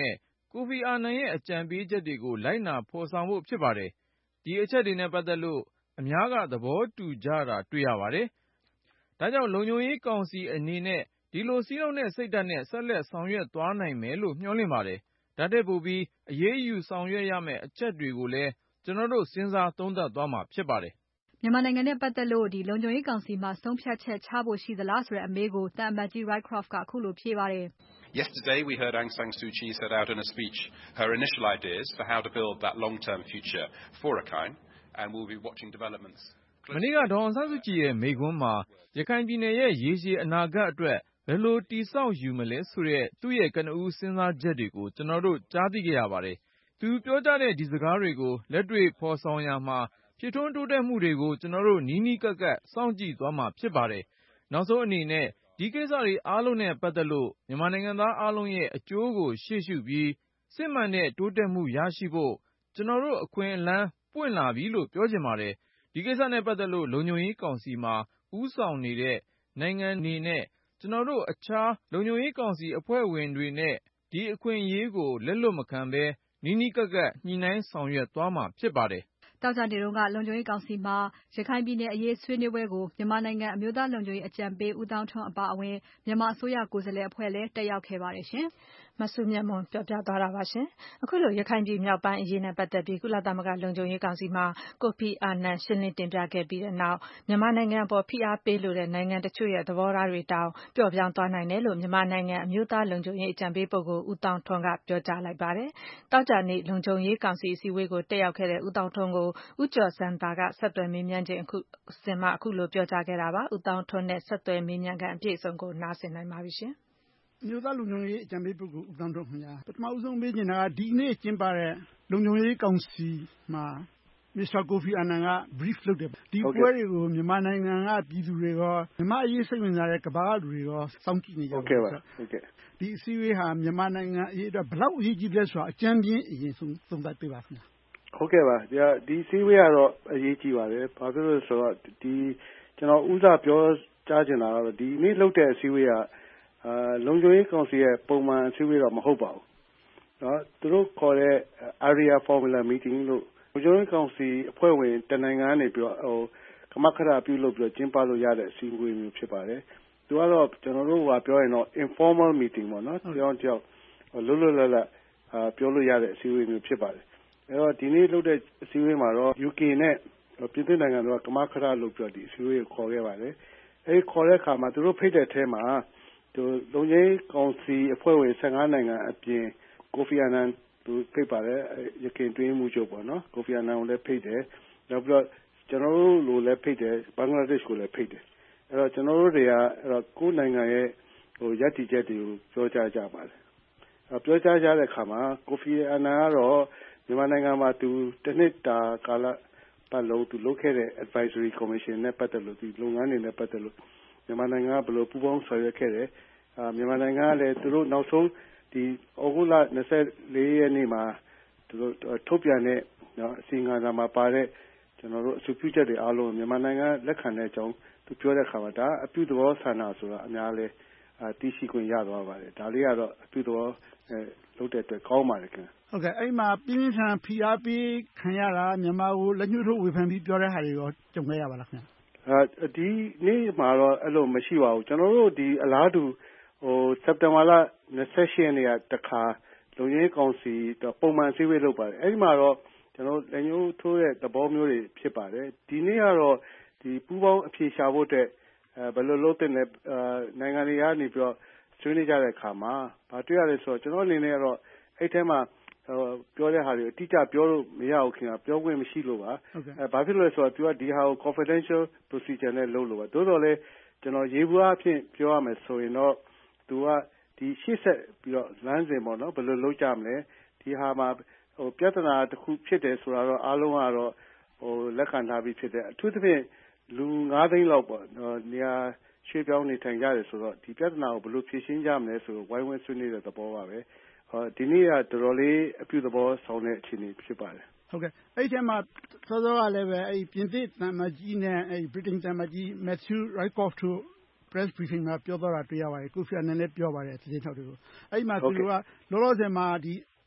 ကိုဖီအာနန်ရဲ့အကြံပေးချက်တွေကိုလိုက်နာဖော်ဆောင်ဖို့ဖြစ်ပါတယ်။ဒီအချက်တွေနဲ့ပတ်သက်လို့အများကသဘောတူကြတာတွေ့ရပါတယ်။ဒါကြောင့်လုံခြုံရေးကောင်စီအနေနဲ့ဒီလိုစည်းလုံးတဲ့စိတ်ဓာတ်နဲ့ဆက်လက်ဆောင်ရွက်သွားနိုင်မယ်လို့မျှော်လင့်ပါတယ်။ဒါတက်ပိုပြီးအရေးယူဆောင်ရွက်ရမယ့်အချက်တွေကိုလည်းကျွန်တော်တို့စဉ်းစားသုံးသပ်သွားမှာဖြစ်ပါတယ်။မြန်မာနိုင်ငံနဲ့ပတ်သက်လို့ဒီလုံခြုံရေးကောင်စီမှာဆုံးဖြတ်ချက်ချဖို့ရှိသလားဆိုတဲ့အမေးကိုသံအမတ်ကြီး Rycroft ကအခုလိုဖြေပါတယ်။ Yesterday we heard Aung San Suu Kyi set out in a speech her initial ideas for how to build that long-term future for Rakhine and we'll be watching developments. မနေ့ကဒေါ်အောင်ဆန်းစုကြည်ရဲ့မိန့်ခွန်းမှာရခိုင်ပြည်နယ်ရဲ့ရေရှည်အနာဂတ်အတွက်ဘယ်လိုတည်ဆောက်ယူမလဲဆိုတဲ့သူ့ရဲ့ကနဦးစဉ်းစားချက်တွေကိုကျွန်တော်တို့ကြားသိခဲ့ရပါတယ်။သူပြောကြားတဲ့ဒီစကားတွေကိုလက်တွေ့ဖော်ဆောင်ရာမှာဖြစ်ထွန်းတိုးတက်မှုတွေကိုကျွန်တော်တို့နီးနီးကပ်ကပ်စောင့်ကြည့်သွားမှာဖြစ်ပါတယ်။နောက်ဆုံးအနေနဲ့ဒီကိစ္စတွေအားလုံးနဲ့ပတ်သက်လို့မြန်မာနိုင်ငံသားအားလုံးရဲ့အကျိုးကိုရှေ့ရှုပြီးစစ်မှန်တဲ့တိုးတက်မှုရရှိဖို့ကျွန်တော်တို့အခွင့်အလမ်းပွင့်လာပြီလို့ပြောချင်ပါတယ်။ဒီကိစ္စနဲ့ပတ်သက်လို့လုံခြုံရေးကောင်စီမှာဦးဆောင်နေတဲ့နိုင်ငံတွေနဲ့ကျွန်တော်တို့အခြားလုံခြုံရေးကောင်စီအဖွဲ့ဝင်တွေနဲ့ဒီအခွင့်အရေးကိုလက်လွတ်မခံဘဲနီးနီးကပ်ကပ်ညှိနှိုင်းဆောင်ရွက်သွားမှာဖြစ်ပါတယ်။တောက်ကြနေတုန်းကလုံခြုံရေးကောင်စီမှာရခိုင်ပြည်နယ်အရေးဆွေးနွေးပွဲကိုမြန်မာနိုင်ငံအမျိုးသားလုံခြုံရေးအကြံပေးဦးသောင်းထွန်းအပါအဝင်မြန်မာအစိုးရကိုယ်စားလှယ်အဖွဲ့လည်းတက်ရောက်ခဲ့ပါတယ်ရှင်။မစုမြတ်မွန်ပြောပြသွားတာပါရှင်။အခုလိုရခိုင်ပြည်မြောက်ပိုင်းအရေးနဲ့ပတ်သက်ပြီးကုလသမဂ္ဂလုံခြုံရေးကောင်စီမှာကိုဖီအာနန်ရှင်းလင်းတင်ပြခဲ့ပြီးတဲ့နောက်မြန်မာနိုင်ငံအပေါ်ဖိအားပေးလိုတဲ့နိုင်ငံတချို့ရဲ့သဘောထားတွေတောင်ပျော့ပြောင်းသွားနိုင်တယ်လို့မြန်မာနိုင်ငံအမျိုးသားလုံခြုံရေးအကြံပေးပုဂ္ဂိုလ်ဦးသောင်းထွန်းကပြောကြားလိုက်ပါတယ်။တောက်ကြနေလုံခြုံရေးကောင်စီအစည်းအဝေးကိုတက်ရောက်ခဲ့တဲ့ဦးသောင်းထွန်းကိုဦးကျော်စံသာကဆက်သွယ်မေးမြန်းခြင်းအခုစင်မှအခုလိုပြောကြားခဲ့တာပါ။ဦးသောင်းထွန်းနဲ့ဆက်သွယ်မေးမြန်းခံအပြည့်အစုံကိုနားဆင်နိုင်ပါပြီရှင်။မြို့သားလုံခြုံရေးအကြံပေးပုဂ္ဂိုလ်ဦးသောင်းထွန်းခင်ဗျာပထမဦးဆုံးမေးချင်တာကဒီနေ့ကျင်းပတဲ့လုံခြုံရေးကောင်စီမှာမစ္စတာကိုဖီအာနန်က brief လုပ်တယ်ဒီပွဲတွေကိုမြန်မာနိုင်ငံကပြည်သူတွေရောမြန်မာအရေးစိတ်ဝင်စားတဲ့ကမ္ဘာကလူတွေရောစောင့်ကြည့်နေကြတယ်ဟုတ်ကဲ့ပါဟုတ်ကဲ့ဒီအစည်းအဝေးဟာမြန်မာနိုင်ငံအရေးအတွက်ဘယ်လောက်အရေးကြီးလဲဆိုတာအကြမ်းပြင်းအရင်ဆုံးသုံးသပ်ပေးပါခင်ဗျာဟုတ်ကဲ့ပါဒီအစည်းအဝေးကတော့အရေးကြီးပါတယ်ဘာဖြစ်လို့လဲဆိုတော့ဒီကျွန်တော်ဥစားပြောကြားချင်တာကတော့ဒီနေ့လုပ်တဲ့အစည်းအဝေးကအာလုံခြုံရေးကောင်စီရဲ့ပုံမှန်အစည်းအဝေးတော့မဟုတ်ပါဘူးเนาะသူတို့ခေါ်တဲ့ area formula meeting လို့လုံခြုံရေးကောင်စီအဖွဲ့ဝင်တနိုင်ငံကနေပြီးတော့ဟိုကမခရပြုလုပ်ပြီးတော့ကျင်းပလို့ရတဲ့အစည်းအဝေးမျိုးဖြစ်ပါတယ်သူကတော့ကျွန်တော်တို့ကပြောရင်တော့ informal meeting ပေါ့နော်တယောက်တယောက်လွတ်လွတ်လပ်လပ်အာပြောလို့ရတဲ့အစည်းအဝေးမျိုးဖြစ်ပါတယ်အဲတော့ဒီနေ့လုပ်တဲ့အစည်းအဝေးမှာတော့ U K နဲ့ပြည်သူ့နိုင်ငံတို့ကကမခရလုပ်ပြီးတော့ဒီအစည်းအဝေးကိုခေါ်ခဲ့ပါတယ်အဲဒီခေါ်တဲ့အခါမှာသူတို့ဖိတ်တဲ့အထဲမှာသူလုံခြုံရေးကောင်စီအဖွဲ့ဝင်ဆယ့်ငါးနိုင်ငံအပြင်ကိုဖီအာနန်သူဖိတ်ပါတယ်ရခိုင်တွင်းမှုချုပ်ပေါ့နော်ကိုဖီအာနန်ကိုလည်းဖိတ်တယ်နောက်ပြီးတော့ကျွန်တော်တို့လိုလည်းဖိတ်တယ်ဘင်္ဂလားဒေ့ရှ်ကိုလည်းဖိတ်တယ်အဲတော့ကျွန်တော်တို့တွေကအဲ့တော့ကိုယ်နိုင်ငံရဲ့ဟိုရည်တည်ချက်တွေကိုပြောကြားကြပါတယ်အဲပြောကြားကြတဲ့အခါမှာကိုဖီအာနန်ကတော့မြန်မာနိုင်ငံမှာသူတစ်နှစ်တာကာလပတ်လုံးသူလုပ်ခဲ့တဲ့ advisory commission နဲ့ပတ်သက်လို့ဒီလုပ်ငန်းတွေနဲ့ပတ်သက်လို့မြန်မာနိုင်ငံကဘယ်လိုပူးပေါင်းဆောင်ရွက်ခဲ့တယ်အာမြန်မာနိုင်ငံကလည်းသူတို့နောက်ဆုံးဒီဩဂုတ်လ၂၄ရက်နေ့မှာသူတို့ထုတ်ပြန်တဲ့နော်အစီအငါစာမှာပါတဲ့ကျွန်တော်တို့အစုပြုချက်တွေအားလုံးမြန်မာနိုင်ငံလက်ခံတဲ့အကြောင်းသူပြောတဲ့အခါမှာဒါအပြုသဘောဆန္ဒဆိုတာအများလဲအာသိရှိခွင့်ရသွားပါတယ်ဒါလေးကတော့အပြုသဘောအဲလုပ်တဲ့အတွက်ကောင်းပါတယ်ခင်ဗျဟုတ်ကဲ့အဲ့မှာပြင်းပြင်းထန်ထန်ဖိအားပေးခံရတာမြန်မာကိုလက်ညှိုးထိုးဝေဖန်ပြီးပြောတဲ့ဟာတွေရောကြုံခဲ့ရပါလားခင်ဗျအာဒီနေ့မှာတော့အဲ့လိုမရှိပါဘူးကျွန်တော်တို့ဒီအလားတူဟိုစက်တင်ဘာလ၂၈ရက်နေ့ကတခါလုံခြုံရေးကောင်စီပုံမှန်စည်းဝေးလုပ်ပါတယ်အဲ့ဒီမှာတော့ကျွန်တော်လက်ညှိုးထိုးတဲ့သဘောမျိုးတွေဖြစ်ပါတယ်ဒီနေ့ကတော့ဒီပူးပေါင်းအဖြေရှာဖို့အတွက်အဲဘယ်လိုလုပ်တဲ့လဲနိုင်ငံတွေကနေပြီးတော့ဆွေးနွေးကြတဲ့အခါမှာဘာတွေ့ရလဲဆိုတော့ကျွန်တော်အနေနဲ့ကတော့အဲ့ထဲမှာပြောတဲ့ဟာတွေအတိအကျပြောလို့မရဘူးခင်ဗျာပြောခွင့်မရှိလို့ပါအဲဘာဖြစ်လို့လဲဆိုတော့သူကဒီဟာကို confidential procedure နဲ့လုပ်လို့ပါတိုးတော်လဲကျွန်တော်ရေဘူးအဖြစ်ပြောရမယ်ဆိုရင်တော့သူကဒီရှေ့ဆက်ပြီးတော့လမ်းစဉ်ပေါ့နော်ဘယ်လိုလုပ်ကြမလဲဒီဟာမှာဟိုပြဿနာတစ်ခုဖြစ်တယ်ဆိုတာတော့အားလုံးကတော့ဟိုလက်ခံထားပြီးဖြစ်တယ်အထူးသဖြင့်လူ၅သိန်းလောက်ပေါ့နေရာရွှေ့ပြောင်းနေထိုင်ကြတယ်ဆိုတော့ဒီပြဿနာကိုဘယ်လိုဖြေရှင်းကြမလဲဆိုတော့ဝိုင်းဝန်းဆွေးနွေးတဲ့သဘောပါပဲဟောဒီနေ့ကတော်တော်လေးအပြုသဘောဆောင်တဲ့အခြေအနေဖြစ်ပါတယ်ဟုတ်ကဲ့အဲ့ဒီမှာစောစောကလည်းပဲအဲ့ပြင်သစ်တမန်ကြီးနဲ့အဲ့ဗြိတိန်တမန်ကြီး Matthew Rycroft တို့ press briefing မှာပြောသွားတာတွေ့ရပါတယ်ကိုဖီအာနန်လည်းပြောပါတယ်သတင်းထောက်တွေကိုအဲ့ဒီမှာသူကလောလောဆယ်မှာဒီ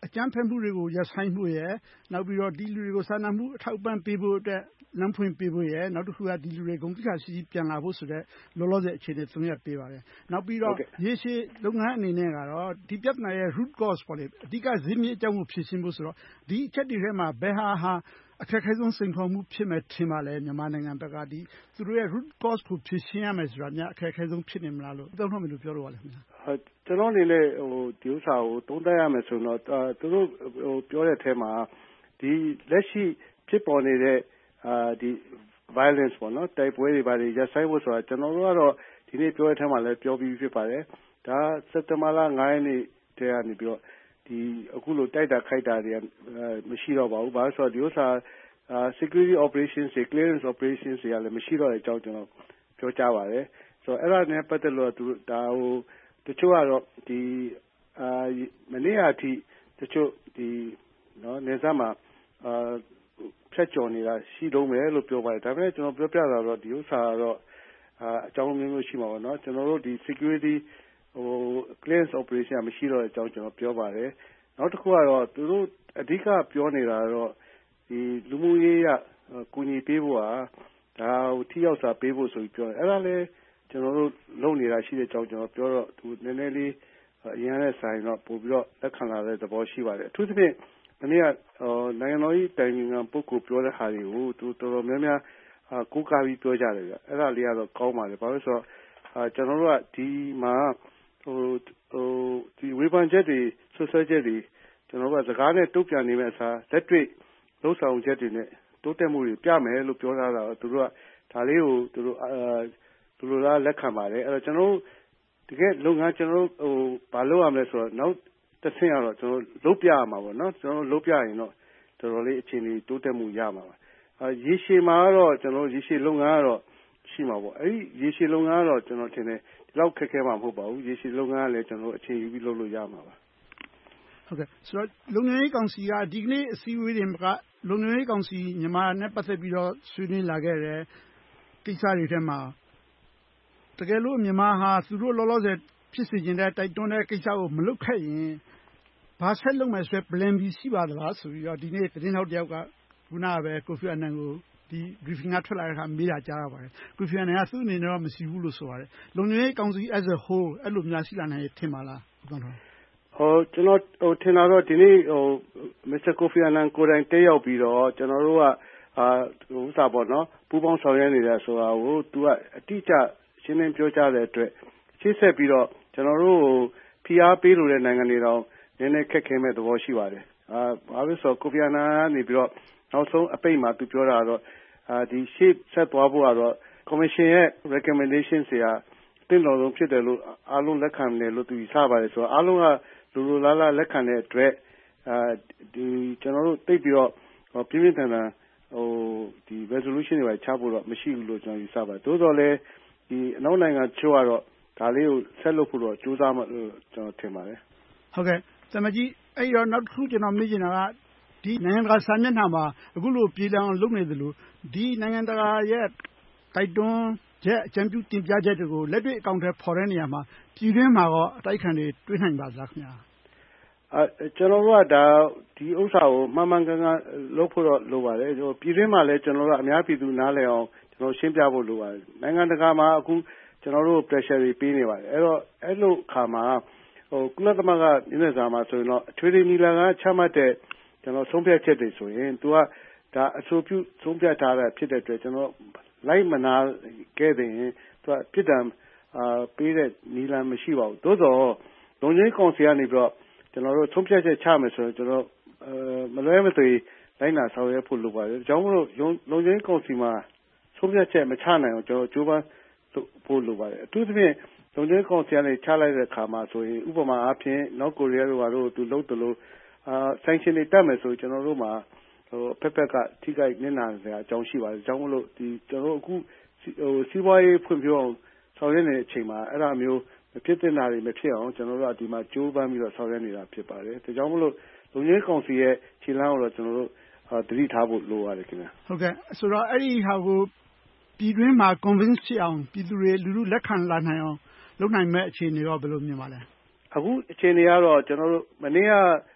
အကြမ်းဖက်မှုတွေကိုရပ်ဆိုင်းဖို့ရယ်နောက်ပြီးတော့ဒီလူတွေကိုစာနာမှုအထောက်အပံ့ပေးဖို့အတွက်လမ်းဖွင့်ပေးဖို့ရယ်နောက်တစ်ခုကဒီလူတွေဂုဏ်သိက္ခာရှိရှိပြန်လာဖို့ဆိုတဲ့လောလောဆယ်အခြေအနေသုံးရပ်ပေးပါတယ်နောက်ပြီးတော့ရေရှည်လုပ်ငန်းအနေနဲ့ကတော့ဒီပြဿနာရဲ့ root cause ပေါ့လေအဓိကဇစ်မြစ်အကြောင်းကိုဖြေရှင်းဖို့ဆိုတော့ဒီအချက်တွေထဲမှာဘယ်ဟာဟာအခက်အခဲဆုံးစိန်ခေါ်မှုဖြစ်မယ်ထင်ပါလဲမြန်မာနိုင်ငံဘက်ကဒီသူတို့ရဲ့ root cause ကိုဖြေရှင်းရမယ်ဆိုတာများအခက်အခဲဆုံးဖြစ်နေမလားလို့သုံးထုတ်မယ်လို့ပြောလို့ရလဲခင်ဗျာကျွန်တော်အနေနဲ့ဟိုဒီဥစ္စာကိုသုံးသပ်ရမယ်ဆိုတော့သူတို့ဟိုပြောတဲ့အထဲမှာဒီလက်ရှိဖြစ်ပေါ်နေတဲ့အာဒီ violence ပေါ့နော်တိုက်ပွဲတွေပါတွေရပ်ဆိုင်ဖို့ဆိုတာကျွန်တော်တို့ကတော့ဒီနေ့ပြောတဲ့အထဲမှာလည်းပြောပြီးဖြစ်ပါတယ်ဒါစက်တဘာလ၅ရက်နေ့တည်းကနေပြီးတော့ဒီအခုလိုတိုက်တာခိုက်တာတွေမရှိတော့ပါဘူးဘာလို့ဆိုတော့ဒီဥစ္စာ security operations တွေ clearance operations တွေကလည်းမရှိတော့တဲ့အကြောင်းကျွန်တော်ပြောကြားပါတယ်ဆိုတော့အဲ့ဒါနဲ့ပတ်သက်လို့သူဒါဟိုတချို့ကတော့ဒီအာမနေ့အထိတချို့ဒီနော်နေစားမှာအာဖြတ်ကျော်နေတာရှိတော့မယ်လို့ပြောပါတယ်ဒါပေမဲ့ကျွန်တော်ပြောပြတာတော့ဒီဥစ္စာကတော့အာအကြောင်းမျိုးမျိုးရှိမှာပေါ့နော်ကျွန်တော်တို့ဒီ security ဟို clearance operation မရှိတော့တဲ့အကြောင်းကျွန်တော်ပြောပါတယ်နောက်တစ်ခုကတော့သူတို့အဓိကပြောနေတာတော့ဒီလူမှုရေးရကူညီပေးဖို့ဟာဒါဟိုထိရောက်စွာပေးဖို့ဆိုပြီးပြောတယ်အဲ့ဒါလည်းကျွန်တော်တို့လုပ်နေတာရှိတဲ့အကြောင်းကျွန်တော်ပြောတော့သူနည်းနည်းလေးအရင်ကဆိုင်တော့ပို့ပြီးတော့လက်ခံလာတဲ့သဘောရှိပါတယ်အထူးသဖြင့်ဒီနေ့ကနိုင်ငံတော်ကြီးတိုင်ပင်ခံပုဂ္ဂိုလ်ပြောတဲ့ဟာတွေကိုသူတော်တော်များများကိုးကားပြီးပြောကြတယ်ဗျအဲ့ဒါလေးကတော့ကောင်းပါတယ်ဘာလို့ဆိုတော့ကျွန်တော်တို့ကဒီမှာဟိုဟိုဒီဝေဖန်ချက်တွေဆွဆွဲချက်တွေကျွန်တော်တို့ကစကားနဲ့တုတ်ပြန်နေမဲ့အစားလက်တွေ့လှုပ်ဆောင်ချက်တွေနဲ့တိုးတက်မှုတွေပြမယ်လို့ပြောထားတာသူတို့ကဒါလေးကိုသူတို့အာသူတို့ကလက်ခံပါတယ်အဲ့တော့ကျွန်တော်တို့တကယ်လုပ်ငန်းကျွန်တော်တို့ဟိုဘာလုပ်ရမလဲဆိုတော့နောက်တစ်ဆင့်ကတော့ကျွန်တော်လုပ်ပြရမှာပေါ့နော်ကျွန်တော်လုပ်ပြရင်တော့တော်တော်လေးအခြေအနေတိုးတက်မှုရမှာပါအာရေရှည်မှာတော့ကျွန်တော်ရေရှည်လုပ်ငန်းကတော့ရှိမှာပေါ့အဲ့ဒီရေရှည်လုပ်ငန်းကတော့ကျွန်တော်ထင်တယ်ဒီလောက်ခက်ခဲမှာမဟုတ်ပါဘူးရေရှည်လုပ်ငန်းကလည်းကျွန်တော်အခြေယူပြီးလုပ်လို့ရမှာပါဟုတ်ကဲ့ဆိုတော့လုံခြုံရေးကောင်စီကဒီကနေ့အစည်းအဝေးတွေကလုံခြုံရေးကောင်စီမြန်မာနဲ့ပတ်သက်ပြီးတော့ဆွေးနွေးလာခဲ့တဲ့ကိစ္စတွေထဲမှာတကယ်လို့မြန်မာဟာသူတို့လောလောဆယ်ဖြစ်စေခြင်းတဲ့တိုက်တွန်းတဲ့ကိစ္စကိုမလုပ်ခဲ့ရင်ဘာဆက်လုပ်မယ်ဆိုတဲ့ plan B ရှိပါသလားဆိုပြီးတော့ဒီနေ့သတင်းထောက်တယောက်ကခုနကပဲကိုဖီအာနန်ကိုဒီ briefing ကထွက်လာတဲ့အခါမေးတာကြားရပါတယ်ကိုဖီအာနန်ကသူ့အနေနဲ့တော့မရှိဘူးလို့ဆိုပါတယ်လုံခြုံရေးကောင်စီ as a whole အဲ့လိုများရှိလာနိုင်ထင်ပါလားဟုတ်ကဲ့ဟိုကျွန်တော်ဟိုထင်တာတော့ဒီနေ့ဟို Mr. Kofi Annan ကိုယ်တိုင်တက်ရောက်ပြီးတော့ကျွန်တော်တို့ကအာဟိုဥစားပေါ့နော်ပူပေါင်းဆောင်ရွက်နေတာဆိုတာကိုသူကအတိအကျရှင်းလင်းပြောကြားတဲ့အတွက်ရှင်းဆက်ပြီးတော့ကျွန်တော်တို့ဖိအားပေးလို့တဲ့နိုင်ငံတွေတော့နည်းနည်းခက်ခဲမဲ့သဘောရှိပါတယ်အာဘာလို့ဆိုကိုဖီအာနန်ကနေပြီးတော့နောက်ဆုံးအပိတ်မှာသူပြောတာတော့အာဒီရှေ့ဆက်သွားဖို့ကတော့ commission ရဲ့ recommendation တွေကတင်တော်ဆုံးဖြစ်တယ်လို့အားလုံးလက်ခံတယ်လို့သူစပါတယ်ဆိုတော့အားလုံးကလူလူလားလားလက်ခံတဲ့အတွက်အာဒီကျွန်တော်တို့သိပြီးတော့ပြင်းပြင်းထန်ထန်ဟိုဒီ resolution တွေချဖို့တော့မရှိဘူးလို့ကျွန်တော်ယူဆပါတယ်သို့တော်လည်းဒီအနောက်နိုင်ငံချို့ကတော့ဒါလေးကိုဆက်လုပ်ဖို့တော့ကြိုးစားမှလို့ကျွန်တော်ထင်ပါတယ်ဟုတ်ကဲ့တမကြီးအဲ့တော့နောက်တစ်ခုကျွန်တော်မေးချင်တာကဒီနိုင်ငံတကာစာမျက်နှာမှာအခုလိုပြည်လည်အောင်လုပ်နေသလိုဒီနိုင်ငံတကာရဲ့တိုက်တွန်းချက်အကြံပြုတင်ပြချက်တွေကိုလက်တွေ့အကောင့်ထဲပေါ်တဲ့နေရာမှာပြည်တွင်းမှာရောအတိုက်ခံတွေတွေးနိုင်ပါသလားခင်ဗျာအဲကျွန်တော်တို့ကဒါဒီဥစ္စာကိုမှန်မှန်ကန်ကန်လုပ်ဖို့တော့လိုပါတယ်ပြည်တွင်းမှာလည်းကျွန်တော်တို့အများပြည်သူနားလည်အောင်ကျွန်တော်ရှင်းပြဖို့လိုပါတယ်နိုင်ငံတကာမှာအခုကျွန်တော်တို့ pressure တွေပေးနေပါတယ်အဲ့တော့အဲ့လိုခါမှာဟိုကုလသမဂ္ဂညီလာခံမှာဆိုရင်တော့အထွေထွေညီလာခံချမှတ်တဲ့ကျွန်တော်ဆုံးဖြတ်ချက်တွေဆိုရင်သူကဒါအဆိုပြုဆုံးဖြတ်ထားတာဖြစ်တဲ့အတွက်ကျွန်တော်လိုက်မနာခဲ့တဲ့ရင်သူကပြစ်ဒဏ်အာပေးတဲ့နီလန်မရှိပါဘူးသို့သောလုံခြုံရေးကောင်စီကနေပြီးတော့ကျွန်တော်တို့ဆုံးဖြတ်ချက်ချမယ်ဆိုရင်ကျွန်တော်အဲမလွဲမသွေလိုက်နာဆောင်ရွက်ဖို့လိုပါတယ်အကြောင်းမလို့လုံခြုံရေးကောင်စီမှာဆုံးဖြတ်ချက်မချနိုင်အောင်ကျွန်တော်ကြိုးပမ်းဖို့လိုပါတယ်အထူးသဖြင့်လုံခြုံရေးကောင်စီကနေချလိုက်တဲ့အခါမှာဆိုရင်ဥပမာအားဖြင့်နောက်ကိုရီးယားတို့ကတော့သူလုပ်တယ်လို့အာ sanction တွေတက်မယ်ဆိုကျွန်တော်တို့မှာဟိုဖက်ဖက်ကထိခိုက်နစ်နာစရာအကြောင်းရှိပါတယ်အကြောင်းမလို့ဒီကျွန်တော်တို့အခုဟိုစီးပွားရေးဖွံ့ဖြိုးအောင်ဆောင်ရွက်နေတဲ့အချိန်မှာအဲ့ဒါမျိုးမဖြစ်တဲ့နာတွေမဖြစ်အောင်ကျွန်တော်တို့ကဒီမှာကြိုးပမ်းပြီးတော့ဆောင်ရွက်နေတာဖြစ်ပါတယ်ဒါကြောင့်မလို့လုံခြုံရေးကောင်စီရဲ့ခြေလှမ်းကိုတော့ကျွန်တော်တို့သတိထားဖို့လိုပါတယ်ခင်ဗျဟုတ်ကဲ့ဆိုတော့အဲ့ဒီဟာကိုပြည်တွင်းမှာ convince ဖြစ်အောင်ပြည်သူတွေလူလူလက်ခံလာနိုင်အောင်လုပ်နိုင်မဲ့အခြေအနေတော့ဘယ်လိုမြင်ပါလဲအခုအခြေအနေကတော့ကျွန်တော်တို့မနေ့က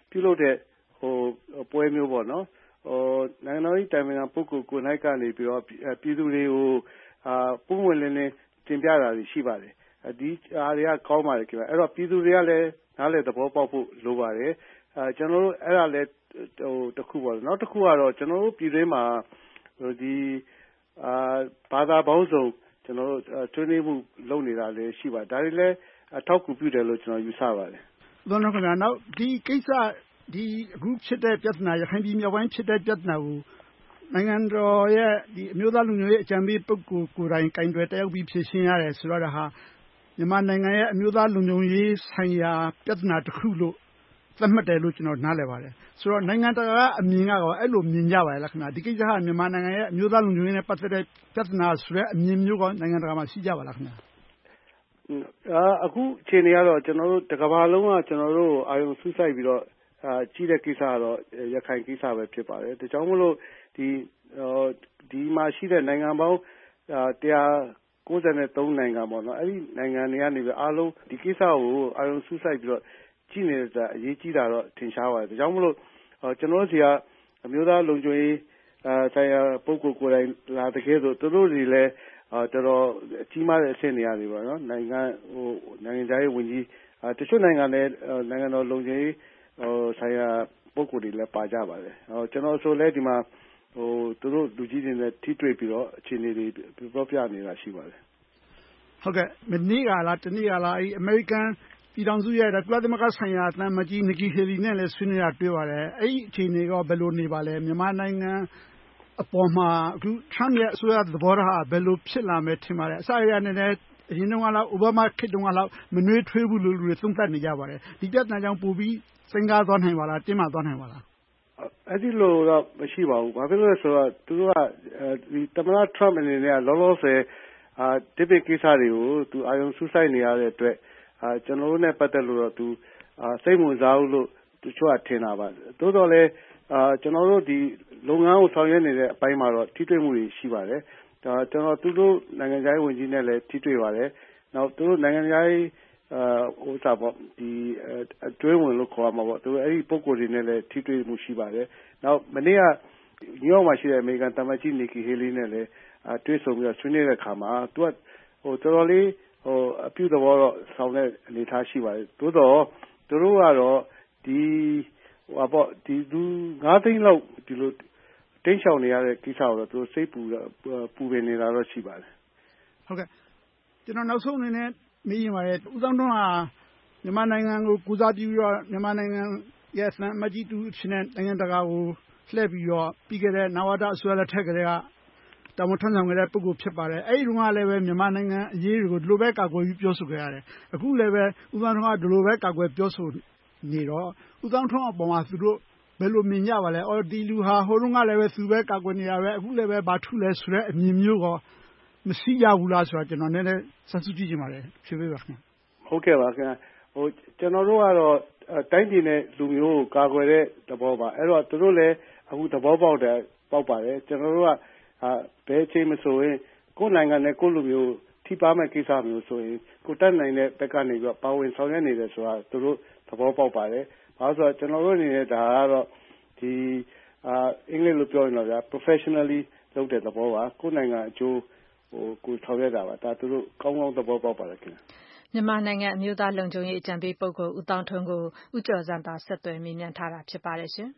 ပြုလုပ်တဲ့ဟိုပွဲမျိုးပေါ့နော်ဟိုနိုင်ငံတော်တိုင်ပင်ခံပုဂ္ဂိုလ်ကိုယ်၌ကနေပြီးတော့ပြည်သူတွေကိုအာပုံဝင်လင်းလင်းတင်ပြတာရှိပါတယ်ဒီအားတွေကကောင်းပါတယ်ခင်ဗျအဲ့တော့ပြည်သူတွေကလည်းနားလည်သဘောပေါက်ဖို့လိုပါတယ်အဲကျွန်တော်တို့အဲ့ဒါလည်းဟိုတစ်ခုပေါ့နောက်တစ်ခုကတော့ကျွန်တော်တို့ပြည်တွင်းမှာဒီအာဘာသာပေါင်းစုံကျွန်တော်တို့ဆွေးနွေးမှုလုပ်နေတာလည်းရှိပါတယ်ဒါတွေလည်းအထောက်အကူပြုတယ်လို့ကျွန်တော်ယူဆပါတယ်။သောတော်ခင်ဗျာနောက်ဒီကိစ္စဒီအခုဖြစ်တဲ့ပြဿနာရခိုင်ပြည်မြောက်ပိုင်းဖြစ်တဲ့ပြဿနာကိုနိုင်ငံတော်ရဲ့ဒီအမျိုးသားလူမျိုးရေးအကြံပေးပုဂ္ဂိုလ်ကိုယ်တိုင်ကင်တွယ်တက်ရောက်ပြီးဖြေရှင်းရတယ်ဆိုတော့ဒါဟာမြန်မာနိုင်ငံရဲ့အမျိုးသားလူမျိုးရေးဆိုင်ရာပြဿနာတစ်ခုလို့သတ်မှတ်တယ်လို့ကျွန်တော်နားလည်ပါတယ်ဆိုတော့နိုင်ငံတကာကအမြင်ကတော့အဲ့လိုမြင်ကြပါရဲ့လားခင်ဗျာဒီကိစ္စကမြန်မာနိုင်ငံရဲ့အမျိုးသားလူမျိုးရေးနဲ့ပတ်သက်တဲ့ပြဿနာဆိုတဲ့အမြင်မျိုးကနိုင်ငံတကာမှာရှိကြပါလားခင်ဗျာအာအခုအချိန်တွေကတော့ကျွန်တော်တို့တစ်ကမ္ဘာလုံးကကျွန်တော်တို့အာရုံစူးစိုက်ပြီးတော့အာကြီးတဲ့ကိစ္စကတော့ရခိုင်ကိစ္စပဲဖြစ်ပါတယ်ဒါကြောင့်မလို့ဒီဒီမှာရှိတဲ့နိုင်ငံပေါင်းတရားကိုးဆယ်သုံးနိုင်ငံပေါ့နော်အဲ့ဒီနိုင်ငံတွေကနေပြီးအားလုံးဒီကိစ္စကိုအာရုံစူးစိုက်ပြီးတော့ကြည့်နေတဲ့အရေးကြီးတာတော့ထင်ရှားပါတယ်ဒါကြောင့်မလို့ကျွန်တော်တို့စီကအမျိုးသားလုံခြုံရေးအာဆိုင်ရာပုဂ္ဂိုလ်ကိုယ်တိုင်လာတကယ်ဆိုသူတို့တွေလည်းအာတော်တော်အကြီးမားတဲ့အဆင့်နေရာတွေပေါ့နော်နိုင်ငံဟိုနိုင်ငံသားရေးဝန်ကြီးအာတချို့နိုင်ငံလည်းနိုင်ငံတော်လုံခြုံရေးဟိုဆိုင်ရာပုဂ္ဂိုလ်တွေလည်းပါကြပါတယ်ဟိုကျွန်တော်ဆိုလဲဒီမှာဟိုသူတို့လူကြီးတွေနဲ့ထိတွေ့ပြီးတော့အခြေအနေတွေပြောပြနေတာရှိပါတယ်ဟုတ်ကဲ့မနေ့ကလားတနေ့ကလားအဲ့အမေရိကန်ပြည်ထောင်စုရဲ့ကုလသမဂ္ဂဆိုင်ရာတန်မကြီးနဂီဟေလီနဲ့လည်းဆွေးနွေးတာတွေ့ပါတယ်အဲ့ဒီအခြေအနေကဘယ်လိုနေပါလဲမြန်မာနိုင်ငံအပေါ်မှာအခု Trump ရဲ့အစိုးရသဘောထားဘယ်လိုဖြစ်လာမယ်ထင်ပါလဲအစရနေတဲ့အရင်တုန်းကလောက်အိုဘားမားခေတ်တုန်းကလောက်မနှွေးထွေးဘူးလို့လူတွေသုံးသပ်နေကြပါတယ်ဒီပြဿနာကြောင့်ပိုပြီးစဉ်းစားသွားနိုင်ပါလားတင်းမာသွားနိုင်ပါလားအဲ့ဒီလိုတော့မရှိပါဘူးဘာဖြစ်လို့လဲဆိုတော့သူတို့ကဒီသမ္မတ Trump အနေနဲ့လောလောဆယ်အာဒီပိကိစ္စတွေကိုသူအာရုံစူးစိုက်နေရတဲ့အတွက်အာကျွန်တော်တို့နဲ့ပတ်သက်လို့တော့သူအာစိတ်ဝင်စားဘူးလို့သူချွတ်ထင်တာပါသို့တော်လည်းအာကျွန်တော်တို့ဒီလုပ်ငန်းကိုဆောင်ရွက်နေတဲ့အပိုင်းမှာတော့ထိတွေ့မှုတွေရှိပါတယ်ဒါကျွန်တော်သူတို့နိုင်ငံခြားရေးဝန်ကြီးနဲ့လည်းထိတွေ့ပါတယ်နောက်သူတို့နိုင်ငံခြားရေးအာဟိုစားပေါ့ဒီအတွင်းဝင်လို့ခေါ်မှာပေါ့သူအဲ့ဒီပုံကိုယ်တွေနဲ့လည်းထိတွေ့မှုရှိပါတယ်နောက်မနေ့ကနယူးယောက်မှာရှိတဲ့အမေရိကန်တမန်ကြီးနီကီဟေလီနဲ့လည်းတွေ့ဆုံပြီးတော့ဆွေးနွေးတဲ့အခါမှာသူကဟိုတော်တော်လေးဟိုအပြုသဘောတော့ဆောင်တဲ့အနေအထားရှိပါတယ်သို့တော့သူတို့ကတော့ဒီဟိုပေါ့ဒီသူငါးသိန်းလောက်ဒီလိုတိတ်ရှောင်နေရတဲ့ကိစ္စကိုတော့သူစိတ်ပူပူပင်နေတာတော့ရှိပါတယ်ဟုတ်ကဲ့ကျွန်တော်နောက်ဆုံးအနေနဲ့မေးရင်ပါတယ်ဦးသောင်းထွန်းဟာမြန်မာနိုင်ငံကိုကူစားပြုပြီးတော့မြန်မာနိုင်ငံရဲ့သံအမတ်ကြီးတူရှင်တဲ့နိုင်ငံတကာကိုလှည့်ပြီးတော့ပြီးခဲ့တဲ့နဝတအစိုးရလက်ထက်ကတည်းကတာဝန်ထမ်းဆောင်ခဲ့တဲ့ပုဂ္ဂိုလ်ဖြစ်ပါတယ်အဲ့ဒီတုန်းကလည်းပဲမြန်မာနိုင်ငံအရေးတွေကိုဒီလိုပဲကာကွယ်ပြီးပြောဆိုခဲ့ရတယ်အခုလည်းပဲဦးသောင်းထွန်းကဒီလိုပဲကာကွယ်ပြောဆိုနေတော့ဦးသောင်းထွန်းအပေါ်မှာသူတို့ဘယ်လိုမြင်ကြပါလဲအော်ဒီလူဟာဟိုတုန်းကလည်းပဲသူပဲကာကွယ်နေတာပဲအခုလည်းပဲဘာထုလဲဆိုတဲ့အမြင်မျိုးကောမရှိကြဘူးလားဆိုတော့ကျွန်တော်နည်းနည်းစမ်းစစ်ကြည့်ချင်ပါတယ်ဖြေပေးပါခင်ဗျဟုတ်ကဲ့ပါခင်ဗျဟိုကျွန်တော်တို့ကတော့တိုင်းပြည်နဲ့လူမျိုးကိုကာကွယ်တဲ့သဘောပါအဲ့တော့သူတို့လည်းအခုသဘောပေါက်တယ်ပေါက်ပါတယ်ကျွန်တော်တို့ကဘယ်အချိန်မှဆိုရင်ကိုယ်နိုင်ငံနဲ့ကိုယ်လူမျိုးထိပါမဲ့ကိစ္စမျိုးဆိုရင်ကိုတက်နိုင်တဲ့ဘက်ကနေပြီးတော့ပါဝင်ဆောင်ရွက်နေတယ်ဆိုတာသူတို့သဘောပေါက်ပါတယ်ဘာလို့ဆိုတော့ကျွန်တော်တို့အနေနဲ့ဒါကတော့ဒီအာအင်္ဂလိပ်လိုပြောရင်တော့ဗျာ professionally လုပ်တဲ့သဘောပါကိုယ်နိုင်ငံအကျိုးဟိုကိုဆောင်ရွက်တာပါဒါသူတို့ကောင်းကောင်းသဘောပေါက်ပါတယ်ခင်ဗျမြန်မာနိုင်ငံအမျိုးသားလုံခြုံရေးအကြံပေးပုဂ္ဂိုလ်ဦးသောင်းထွန်းကိုဦးကျော်စံသာဆက်သွယ်မေးမြန်းထားတာဖြစ်ပါတယ်ရှင်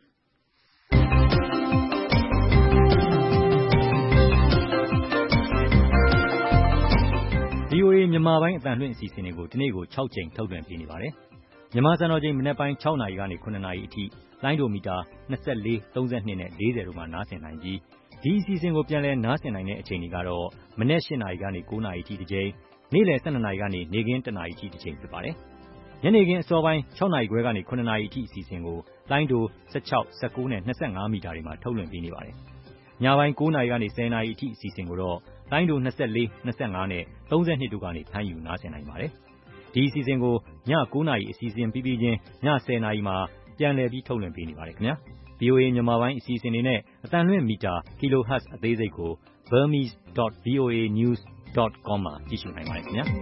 ဗွီအိုအေမြန်မာပိုင်းအသံလွှင့်အစီအစဉ်တွေကိုဒီနေ့ကို၆ကြိမ်ထုတ်လွှင့်ပေးနေပါတယ်မြန်မာစံတော်ချိန်မနက်ပိုင်း၆နာရီကနေခုနှစ်နာရီအထိလိုင်းဒိုမီတာ၂၄ ၃၂နဲ့၄၀တို့မှာနားဆင်နိုင်ပြီးဒီအစီအစဉ်ကိုပြန်လည်နားဆင်နိုင်တဲ့အချိန်တွေကတော့မနက်၈နာရီကနေ၉နာရီအထိတစ်ကြိမ်နေ့လယ်၁၂နာရီကနေနေ့ခင်း၁နာရီအထိတစ်ကြိမ်ဖြစ်ပါတယ်ညနေခင်းအစောပိုင်း၆နာရီခွဲကနေခုနှစ်နာရီအထိအစီအစဉ်ကိုလိုင်းဒို၁၆ ၁၉နဲ့၂၅မီတာတွေမှာထုတ်လွှင့်ပေးနေပါတယ်ညပိုင်း၉နာရီကနေ၁၀နာရီအထိအစီအစဉ်ကိုတော့လိုင်းဒို၂၄ ၂၅နဲ့၃၂တို့ကနေဖမ်းယူနားဆင်နိုင်ပါတယ်ဒီအစီအစဉ်ကိုည၉နာရီအစီအစဉ်ပြီးပြီးချင်းည၁၀နာရီမှာပြန်လည်ပြီးထုတ်လွှင့်ပေးနေပါတယ်ခင်ဗျာ ဗွီအိုအေ မြန်မာပိုင်းအစီအစဉ်တွေနဲ့အသံလွှင့်မီတာ kilohertz အသေးစိတ်ကို burmese dot voa news dot com မှာကြည့်ရှုနိုင်ပါတယ်ခင်ဗျာ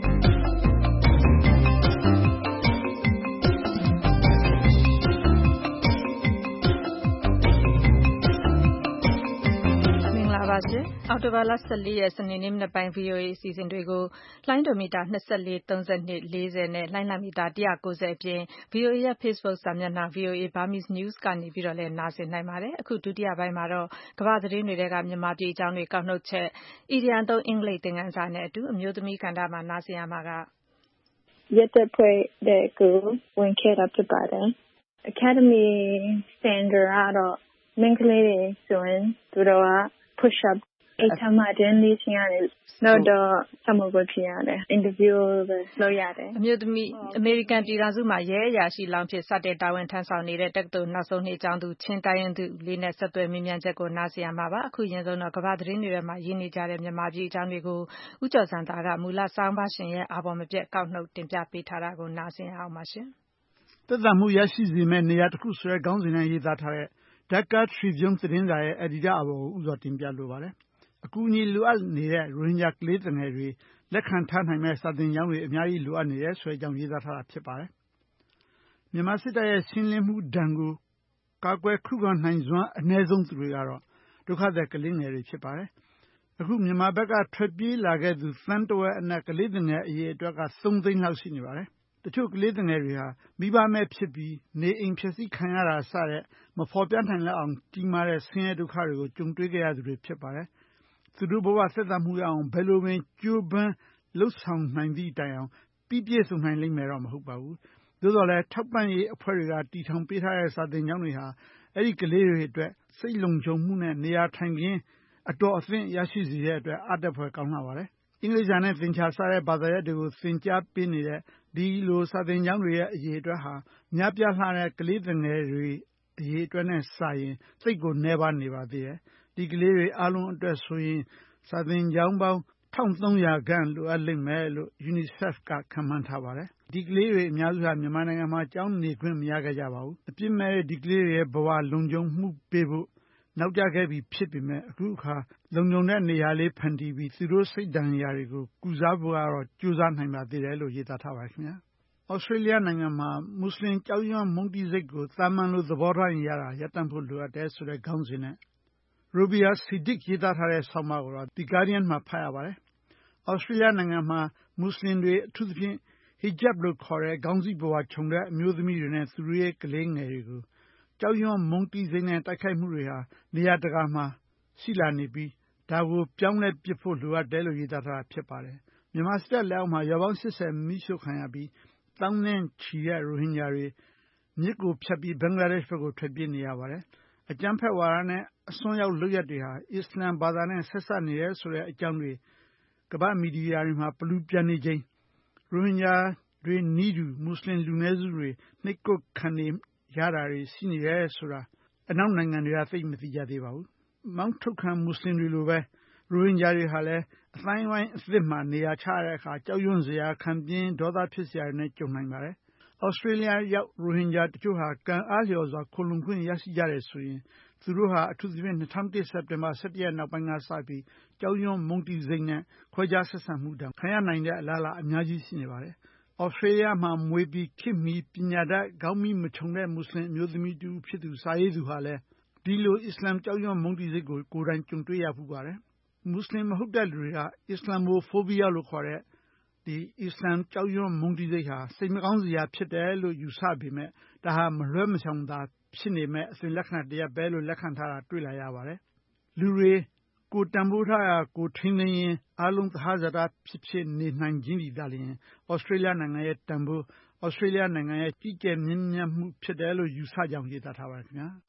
ပါရှင်။အောက်တိုဘာလ၁၄ရက်စနေနေ့မနက်ပိုင်း V O A အစီအစဉ်တွေကိုလိုင်းဒိုမီတာ၂၄၊၃၂၊၄၀နဲ့လိုင်းလံမီတာ၁၉၀အပြင် V O A ရဲ့ Facebook စာမျက်နှာ V O A Burmese News ကနေပြီးတော့လည်းနားဆင်နိုင်ပါတယ်။အခုဒုတိယပိုင်းမှာတော့ကမ္ဘာသတင်းတွေထဲကမြန်မာပြည်အကြောင်းတွေကောက်နှုတ်ချက်၊အီဒီယံသုံးအင်္ဂလိပ်သင်ခန်းစာနဲ့အတူအမျိုးသမီးကဏ္ဍမှာနားဆင်ရမှာကရဲတပ်ဖွဲ့တွေကိုဝင်ခဲ့တာဖြစ်ပါတယ်။ Academy Standard ကတော့မိန်းကလေးတွေဆိုရင်သူတို့က push up အိတ်ထမတင်းလေးချင်ရတယ်နောက်တော့ဆမဘွေးဖြစ်ရတယ် interview လုပ်ရတယ်အမျိုးသမီးအမေရိကန်ပြည်ထောင်စုမှာရဲအရာရှိလောင်းဖြစ်စတဲ့တာဝန်ထမ်းဆောင်နေတဲ့တက္ကသိုလ်နောက်ဆုံးနှစ်ကျောင်းသူချင်းတိုင်းရင်းသူလေးနဲ့ဆက်သွယ်မေးမြန်းချက်ကိုနားဆင်ရမှာပါအခုရင်ဆုံးတော့ကမ္ဘာသတင်းတွေထဲမှာရင်းနေကြတဲ့မြန်မာပြည်အကြောင်းတွေကိုဦးကျော်စံသားကမူလစောင်းပါရှင်ရဲ့အာဘော်မပြတ်ကောက်နှုတ်တင်ပြပေးထားတာကိုနားဆင်အောင်ပါရှင်သက်သာမှုရရှိစေမဲ့နေရာတစ်ခုဆိုတဲ့ခေါင်းစဉ်နဲ့ရေးသားထားတဲ့ Dhaka Tribune သတင်းစာရဲ့အယ်ဒီတာအဘော်ကိုဥစွာတင်ပြလိုပါတယ်။အကူအညီလိုအပ်နေတဲ့ရိုဟင်ဂျာကလေးငယ်တွေလက်ခံထားနိုင်မဲ့စာသင်ကျောင်းတွေအများကြီးလိုအပ်နေတယ်ဆိုတဲ့အကြောင်းရေးသားထားတာဖြစ်ပါတယ်။မြန်မာစစ်တပ်ရဲ့ရှင်းလင်းမှုဒဏ်ကိုကာကွယ်ခုခံနိုင်စွမ်းအနည်းဆုံးသူတွေကတော့ဒုက္ခသည်ကလေးငယ်တွေဖြစ်ပါတယ်။အခုမြန်မာဘက်ကထွက်ပြေးလာခဲ့သူသန်းတဝက်အနက်ကလေးငယ်အရေအတွက်ကသုံးသိန်းလောက်ရှိနေပါတယ်။တချို့ကလေးငယ်တွေဟာမိဘမဲ့ဖြစ်ပြီးနေအိမ်ဖျက်ဆီးခံရတာစတဲ့မဖော်ပြနိုင်လောက်အောင်ကြီးမားတဲ့ဆင်းရဲဒုက္ခတွေကိုကြုံတွေ့ခဲ့ရသူတွေဖြစ်ပါတယ်။သူတို့ဘဝသက်သာမှုရအောင်ဘယ်လိုပင်ကြိုးပမ်းလှုပ်ဆောင်နိုင်သည့်တိုင်အောင်ပြည့်ပြည့်စုံနိုင်လိမ့်မယ်တော့မဟုတ်ပါဘူး။သို့တော်လည်းထောက်ပံ့ရေးအဖွဲ့တွေကတီထောင်ပေးထားတဲ့စာသင်ကျောင်းတွေဟာအဲ့ဒီကလေးတွေအတွက်စိတ်လုံခြုံမှုနဲ့နေရာထိုင်ခင်းအတော်အသင့်ရရှိစေတဲ့အတွက်အားတက်ဖွယ်ကောင်းလာပါတယ်။အင်္ဂလိပ်စာနဲ့သင်္ချာစတဲ့ဘာသာရပ်တွေကိုသင်ကြားပေးနေတဲ့ဒီလိုစာသင်ကျောင်းတွေရဲ့အရေးအတွက်ဟာများပြားလှတဲ့ကလေးငယ်တွေအရေးအတွက်နဲ့စာရင်စိတ်ကိုနှဲပါနေပါသေးတယ်။ဒီကလေးတွေအားလုံးအတွက်ဆိုရင်စာသင်ကျောင်းပေါင်းတစ်ထောင်သုံးရာခန့်လိုအပ်လိမ့်မယ်လို့ UNICEF ကခန့်မှန်းထားပါတယ်။ဒီကလေးတွေအများစုဟာမြန်မာနိုင်ငံမှာကျောင်းနေခွင့်မရခဲ့ကြပါဘူး။အပြစ်မဲ့ဒီကလေးတွေရဲ့ဘဝလုံခြုံမှုပေးဖို့နောက်ကျခဲ့ပြီဖြစ်ပေမဲ့အခုအခါလုံခြုံတဲ့နေရာလေးဖန်တီးပြီးသူတို့စိတ်ဓာတ်ရာတွေကိုကုစားဖို့ကတော့ကြိုးစားနိုင်ပါသေးတယ်လို့ရေးသားထားပါတယ်ခင်ဗျာ။ဩစတြေးလျနိုင်ငံမှာမွတ်စလင်ကြောက်ရွံ့မုန်းတီးစိတ်ကိုသာမန်လိုသဘောထားရင်ရတာရပ်တန့်ဖို့လိုအပ်တယ်ဆိုတဲ့ခေါင်းစဉ်နဲ့ Robia Siddiq ရေးသားထားတဲ့ဆောင်းပါးကိုတော့ The Guardian မှာဖတ်ရပါတယ်။ဩစတြေးလျနိုင်ငံမှာမွတ်စလင်တွေအထူးသဖြင့် hijab လို့ခေါ်တဲ့ခေါင်းစည်းပဝါခြုံတဲ့အမျိုးသမီးတွေနဲ့သူတို့ရဲ့ကလေးငယ်တွေကိုကြောက်ရွံ့မုန်းတီးစိတ်နဲ့တိုက်ခိုက်မှုတွေဟာနေရာတကာမှာရှိလာနေပြီးဒါကိုပြောင်းလဲပစ်ဖို့လိုအပ်တယ်လို့ရေးသားထားတာဖြစ်ပါတယ်။မြန်မာစစ်တပ်လက်အောက်မှာရာပေါင်း၈၀မိရှို့ခံရပြီးတောင်းနဲ့ချီတဲ့ရိုဟင်ဂျာတွေမြစ်ကိုဖြတ်ပြီးဘင်္ဂလားဒေ့ရှ်ဘက်ကိုထွက်ပြေးနေရပါတယ်။အကြမ်းဖက်ဝါဒနဲ့အစွန်းရောက်လုပ်ရက်တွေဟာအစ္စလမ်ဘာသာနဲ့ဆက်စပ်နေတယ်ဆိုတဲ့အကြောင်းတွေကမ္ဘာမီဒီယာတွေမှာပလူပြန်နေချိန်ရိုဟင်ဂျာတွေနီးတူမွတ်စလင်လူနည်းစုတွေနှိပ်ကွပ်ခံနေရတာတွေရှိနေတယ်ဆိုတာအနောက်နိုင်ငံတွေကသိမသိကြသေးပါဘူး။မောင်းထုတ်ခံမွတ်စလင်တွေလိုပဲရိုဟင်ဂျာတွေဟာလည်းအသိုင်းအဝိုင်းအသစ်မှာနေရာချရတဲ့အခါကြောက်ရွံ့စရာခံပြင်းဒေါသဖြစ်စရာတွေနဲ့ကြုံနိုင်ပါတယ်။ဩစတြေးလျရောက်ရိုဟင်ဂျာတချို့ဟာကံအားလျော်စွာခိုလှုံခွင့်ရရှိကြတယ်ဆိုရင်သူတို့ဟာအထူးသဖြင့်၂၀၀၁စက်တင်ဘာ၁၁ရက်နောက်ပိုင်းကစပြီးကြောက်ရွံ့မုန်းတီးစိတ်နဲ့ခွဲခြားဆက်ဆံမှုတောင်ခံရနိုင်တဲ့အလားအလာအများကြီးရှိနေပါတယ်။ဩစတြေးလျမှာမွေးပြီးခေတ်မီပညာတတ်ခေါင်းမီမခြုံတဲ့မွတ်စလင်အမျိုးသမီးတူဖြစ်သူစာရေးသူဟာလည်းဒီလိုအစ္စလမ်ကြောက်ရွံ့မုန်းတီးစိတ်ကိုကိုယ်တိုင်ကြုံတွေ့ရဖူးပါတယ်။မွတ်စလင်မဟုတ်တဲ့လူတွေကအစ္စလာမိုဖိုးဘီးယားလို့ခေါ်တဲ့ဒီအစ္စလမ်ကြောက်ရွံ့မုန်းတီးစိတ်ဟာစိတ်မကောင်းစရာဖြစ်တယ်လို့ယူဆပေမဲ့ဒါဟာမလွဲမရှောင်သာဖြစ်နေမဲ့အစဉ်လက္ခဏာတစ်ရပ်ပဲလို့လက်ခံထားတာတွေ့လာရပါတယ်။လူတွေကိုတန်ဖိုးထားရာကိုထိန်းသိမ်းရင်အားလုံးသဟဇာတဖြစ်ဖြစ်နေနိုင်ခြင်းဒီသာလျှင်ဩစတြေးလျနိုင်ငံရဲ့တန်ဖိုးဩစတြေးလျနိုင်ငံရဲ့ကြီးကျယ်မြင့်မြတ်မှုဖြစ်တယ်လို့ယူဆကြောင်းရေးသားထားပါတယ်ခင်ဗျာ။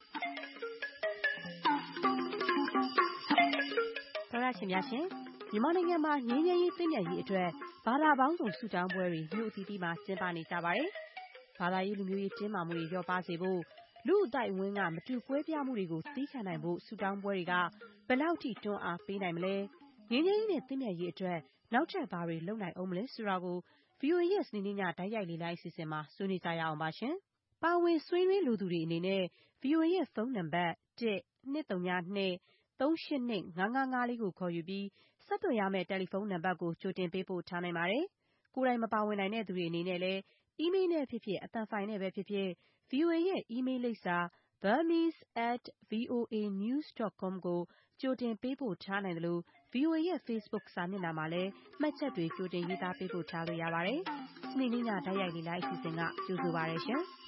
သောရရှင်များရှင်မြန်မာနိုင်ငံမှာငြိမ်းချမ်းရေးသင့်မြတ်ရေးအတွက်ဘာသာပေါင်းစုံဆုတောင်းပွဲတွေမြို့အသီးသီးမှာကျင်းပနေကြပါတယ်။ဘာသာရေးလူမျိုးရေးတင်းမာမှုတွေလျော့ပါစေဖို့လူ့အသိုက်အဝန်းကမတူကွဲပြားမှုတွေကိုသီးခံနိုင်ဖို့ဆုတောင်းပွဲတွေကဘယ်လောက်ထိတွန်းအားပေးနိုင်မလဲငြိမ်းချမ်းရေးနဲ့သင့်မြတ်ရေးအတွက်နောက်ထပ်ဘာတွေလုပ်နိုင်အောင်မလဲဆိုတာကို V O A ရဲ့စနေနေ့ညတိုက်ရိုက်လေ့လာအစီအစဉ်မှာဆွေးနွေးကြရအောင်ပါရှင်။ပါဝင်ဆွေးနွေးလိုသူတွေအနေနဲ့ V O A ရဲ့ဖုန်းနံပါတ်၁ ၂၃၂ ၂ သုံးရှစ်၂ ၅၅၅လေးကိုခေါ်ယူပြီးဆက်သွယ်ရမယ့်တယ်လီဖုန်းနံပါတ်ကိုကြိုတင်ပေးပို့ထားနိုင်ပါတယ်။ကိုယ်တိုင်မပါဝင်နိုင်တဲ့သူတွေအနေနဲ့လည်းအီးမေးလ်နဲ့ဖြစ်ဖြစ်အသံဖိုင်နဲ့ပဲဖြစ်ဖြစ် V O A ရဲ့အီးမေးလ်လိပ်စာ burmese at v o a news dot com ကိုကြိုတင်ပေးပို့ထားနိုင်တယ်လို့ V O A ရဲ့ Facebook စာမျက်နှာမှာလည်းမှတ်ချက်တွေကြိုတင်ရေးသားပေးပို့ထားလို့ရပါတယ်။စနေနေ့ညဓာတ်ရိုက်လေ့လာအစီအစဉ်ကကြိုဆိုပါရရှင်။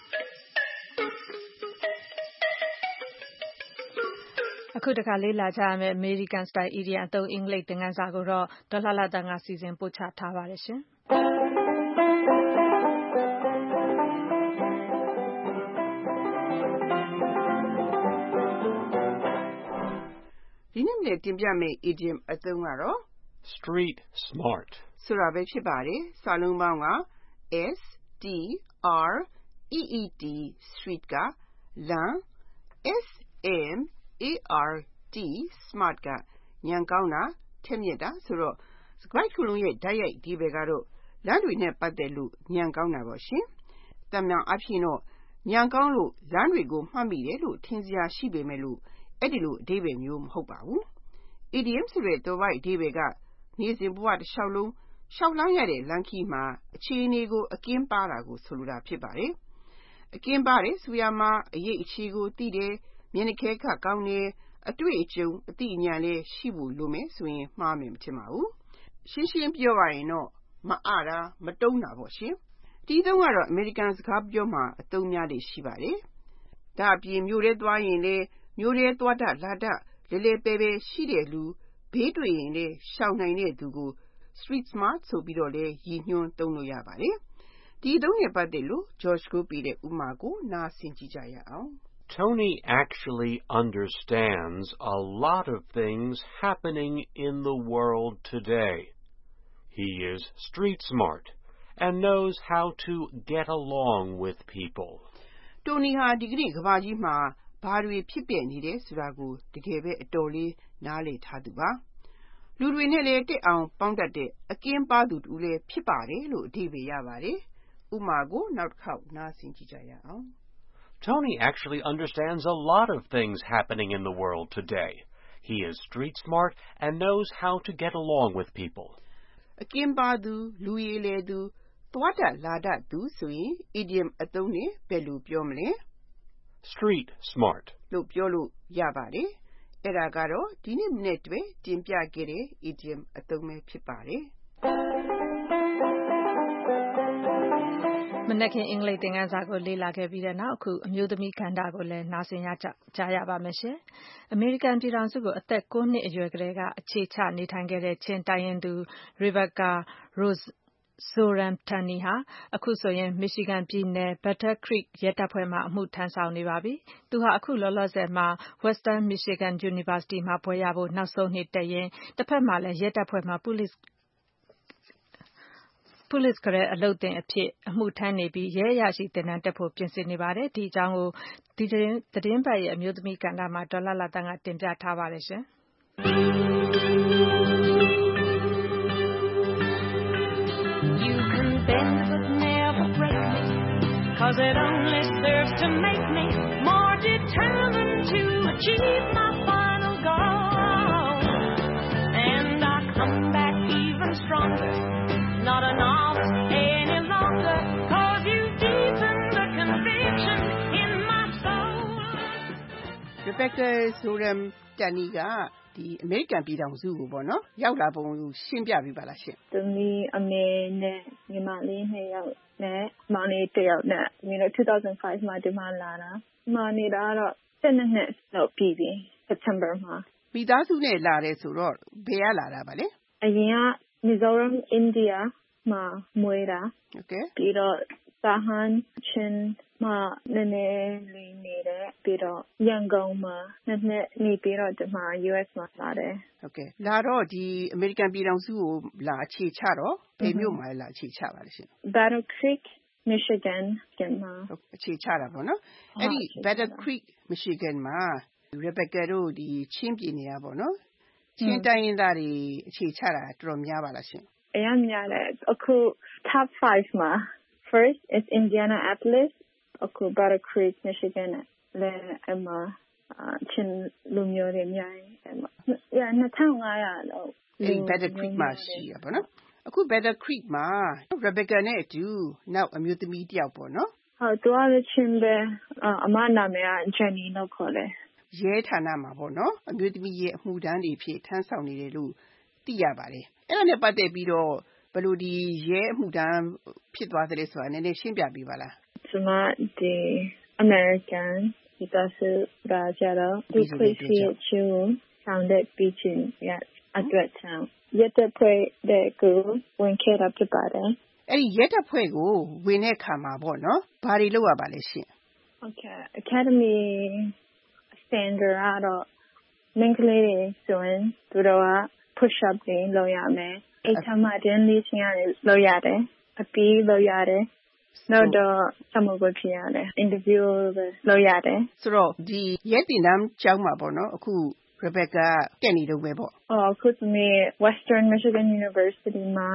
အခုတခါလေးလာကြရမယ် American Style Idiom အသုံးအင်္ဂလိပ်သင်ခန်းစာကိုတော့ဒေါ်လှလှတန်းကစီစဉ်ပို့ချထားပါတယ်ရှင်။ဒီနေ့လည်းတင်ပြမယ့် idiom အသုံးကတော့ street smart ဆိုတာပဲဖြစ်ပါတယ်။စာလုံးပေါင်းက S T R E E T street ကလမ်း S M A R T smart ကဉာဏ်ကောင်းတာထက်မြက်တာဆိုတော့စကားခုလုံးရဲ့ဓာတ်ရိုက်ဒီဘယ်ကတော့လမ်းတွေနဲ့ပတ်သက်လို့ဉာဏ်ကောင်းတာပေါ့ရှင်။တမန်အဖြစ်တော့ဉာဏ်ကောင်းလို့လမ်းတွေကိုမှတ်မိတယ်လို့ထင်စရာရှိပေမဲ့လို့အဲ့ဒီလိုအဓိပ္ပာယ်မျိုးမဟုတ်ပါဘူး။ idiom ဆိုတဲ့တော်ပိုက်အဓိပ္ပာယ်ကနေ့စဉ်ဘဝတစ်လျှောက်လုံးရှောက်လန်းရတဲ့လမ်းခီးမှာအခြေအနေကိုအကင်းပါတာကိုဆိုလိုတာဖြစ်ပါတယ်။အကင်းပါတယ်ဆိုရမှာအရေးအခြေကိုသိတယ်မျက်နှာခဲခကောင်းတယ်အတွေ့အကြုံအသိဉာဏ်လည်းရှိဖို့လိုမယ်ဆိုရင်မှားမယ်မထင်ပါဘူး။ရှင်းရှင်းပြောရရင်တော့မအားတာမတုံးတာပေါ့ရှင်။ဒီသုံးကတော့ American စကားပြောမှာအသုံးများလေရှိပါတယ်။ဒါအပြင်မြို့ထဲသွားရင်လည်းမြို့ထဲသွားတတ်လာတတ်လဲလဲပဲပဲရှိတဲ့လူဘေးတွေ့ရင်လည်းရှောင်နိုင်တဲ့သူကို street smart ဆိုပြီးတော့လည်းရည်ညွှန်းသုံးလို့ရပါတယ်။ဒီသုံးနဲ့ပတ်သက်လို့ George ကိုပြတဲ့ဥပမာကိုနားဆင်ကြည့်ကြရအောင်။ Tony actually understands a lot of things happening in the world today. He is street smart and knows how to get along with people. Tony ဟာဒီကနေ့ကမ္ဘာကြီးမှာဘာတွေဖြစ်ပြနေတယ်ဆိုတာကိုတကယ်ပဲအတော်လေးနားလည်ထားသူပါ။လူတွေနဲ့လည်းတက်အောင်ပေါင်းတတ်တဲ့အကင်းပါသူတူလည်းဖြစ်ပါတယ်လို့အဓိပ္ပာယ်ရပါတယ်။ဥပမာကိုနောက်တစ်ခေါက်နားဆင်ကြည့်ကြရအောင်။ Tony actually understands a lot of things happening in the world today. He is street smart and knows how to get along with people. အကင်းပါသူလူရည်လေသူသွားတတ်လာတတ်သူဆိုရင် idiom အသုံးနဲ့ဘယ်လိုပြောမလဲ ？Street smart လို့ပြောလို့ရပါတယ်။အဲ့ဒါကတော့ဒီနေ့မနေ့တွင်တင်ပြခဲ့တဲ့ idiom အသုံးပဲဖြစ်ပါတယ်။မနက်ခင်းအင်္ဂလိပ်သင်ခန်းစာကိုလေ့လာခဲ့ပြီးတဲ့နောက်အခုအမျိုးသမီးကဏ္ဍကိုလည်းနားဆင်ရကြရပါမယ်ရှင်။အမေရိကန်ပြည်ထောင်စုကိုအသက်၉နှစ်အရွယ်ကလေးကအခြေချနေထိုင်ခဲ့တဲ့ချင်းတိုင်းရင်းသူ Rebecca Rose Zoram Tani ဟာအခုဆိုရင် Michigan ပြည်နယ် Battle Creek ရဲတပ်ဖွဲ့မှာအမှုထမ်းဆောင်နေပါပြီ။သူဟာအခုလောလောဆယ်မှာ Western Michigan University မှာဘွဲ့ရဖို့နောက်ဆုံးနှစ်တက်ရင်တစ်ဖက်မှာလည်းရဲတပ်ဖွဲ့မှာ Police Police ကလည်းအလုပ်သင်အဖြစ်အမှုထမ်းနေပြီးရဲအရာရှိသင်တန်းတက်ဖို့ပြင်ဆင်နေပါတယ်။ဒီအကြောင်းကိုဒီသတင်းပတ်ရဲ့အမျိုးသမီးကဏ္ဍမှာဒေါ်လှလှတန်းကတင်ပြထားပါတယ်ရှင်။ Cause it only serves to make me more determined to achieve my final goal. And I come back even stronger, not a novice any longer, cause you deepen the conviction in my soul. Rebecca Zoram Tani ကဒီအမေရိကန်ပြည်ထောင်စုကိုပေါ့နော်ရောက်လာပုံကိုရှင်းပြပေးပါလားရှင်။သမီးအမေနဲ့ညီမလေးနှစ်ယောက်နဲ့မောင်လေးတစ်ယောက်နဲ့ဒီနေ့two thousand fiveမှာဒီမှာလာတာ။မာနေတာတော့tenနှစ်လောက်ပြီပြီ September မှာမိသားစုနဲ့လာတယ်ဆိုတော့ဘယ်ကလာတာပါလဲ။အရင်က Mizoram India မှာမွေးတာ။ Okay ပြီးတော့စာဟန်ချင်းမှာနည်းနည်းလေးနေတယ်ပြီးတော့ရန်ကုန်မှာနှစ်နှစ်နေပြီးတော့ဒီမှာ U S မှာလာတယ်။ Okay လာတော့ဒီ American ပြည်ထောင်စုကိုလာအခြေချတော့ဘယ်မြို့မှာလာအခြေချပါလဲရှင်။ Battle Creek Michigan မှာအခြေချတာပေါ့နော်။အဲ့ဒီ Battle Creek Michigan မှာ Rebecca တို့ဒီချင်းပြည်နယ်ပေါ့နော်။ချင်းတိုင်းရင်းသားတွေအခြေချတာတော်တော်များပါလားရှင်။အများများတယ်အခု top five မှာFirst is Indianapolis, okay, Battle Creek, Michigan. Then Emma, Chin Lumio, Emma. Yeah, Nathan, I know. In Battle Creek, ma, she, no. Aku Battle Creek, ma. Rebecca, ne, do now. I'm you to meet you, no. How do I chimbe? အမနာမည်က Jenny လို့ခေါ်တယ်။ရဲဌာနမှာပေါ့နော်အမျိုးသမီးရဲ့အမှုထမ်းတွေဖြစ်ထမ်းဆောင်နေတယ်လို့သိရပါတယ်။အဲ့ဒါနဲ့ပတ်သက်ပြီးတော့ဘယ်လိုဒီရဲအမှုထမ်းဖြစ်သွားသလဲဆိုတာနည်းနည်းရှင်းပြပေးပါလား။ကျွန်မဒီ American ဒီပါစရာကြတော့ဒီခွေးစီချူဆောင်တဲ့ပြီးချင်းရအတွက်ကြောင့်ရက်တဲ့ဖွဲ့တဲ့ကိုဝင်ခဲ့တာဖြစ်ပါတယ်။အဲ့ဒီရက်တဲ့ဖွဲ့ကိုဝင်တဲ့ခါမှာပေါ့နော်ဘာတွေလုပ်ရပါလဲရှင်။ Okay Academy standard ကတော့မိန်းကလေးတွေဆိုရင်သူတို့က push up တွေလုပ်ရမယ်။အဲ့ထမှာတင်းလေးချင်းရတယ်လုပ်ရတယ်။အပီးလုပ်ရတယ်။နောက်တော့ဆမှုကိုဖြစ်ရတယ် interview လုပ်ရတယ်ဆိုတော့ဒီရဲတင်တန်းကျောင်းမှာပေါ့နော်အခု Rebecca တက်နေတော့ပဲပေါ့အော်အခုသမီး Western Michigan University မှာ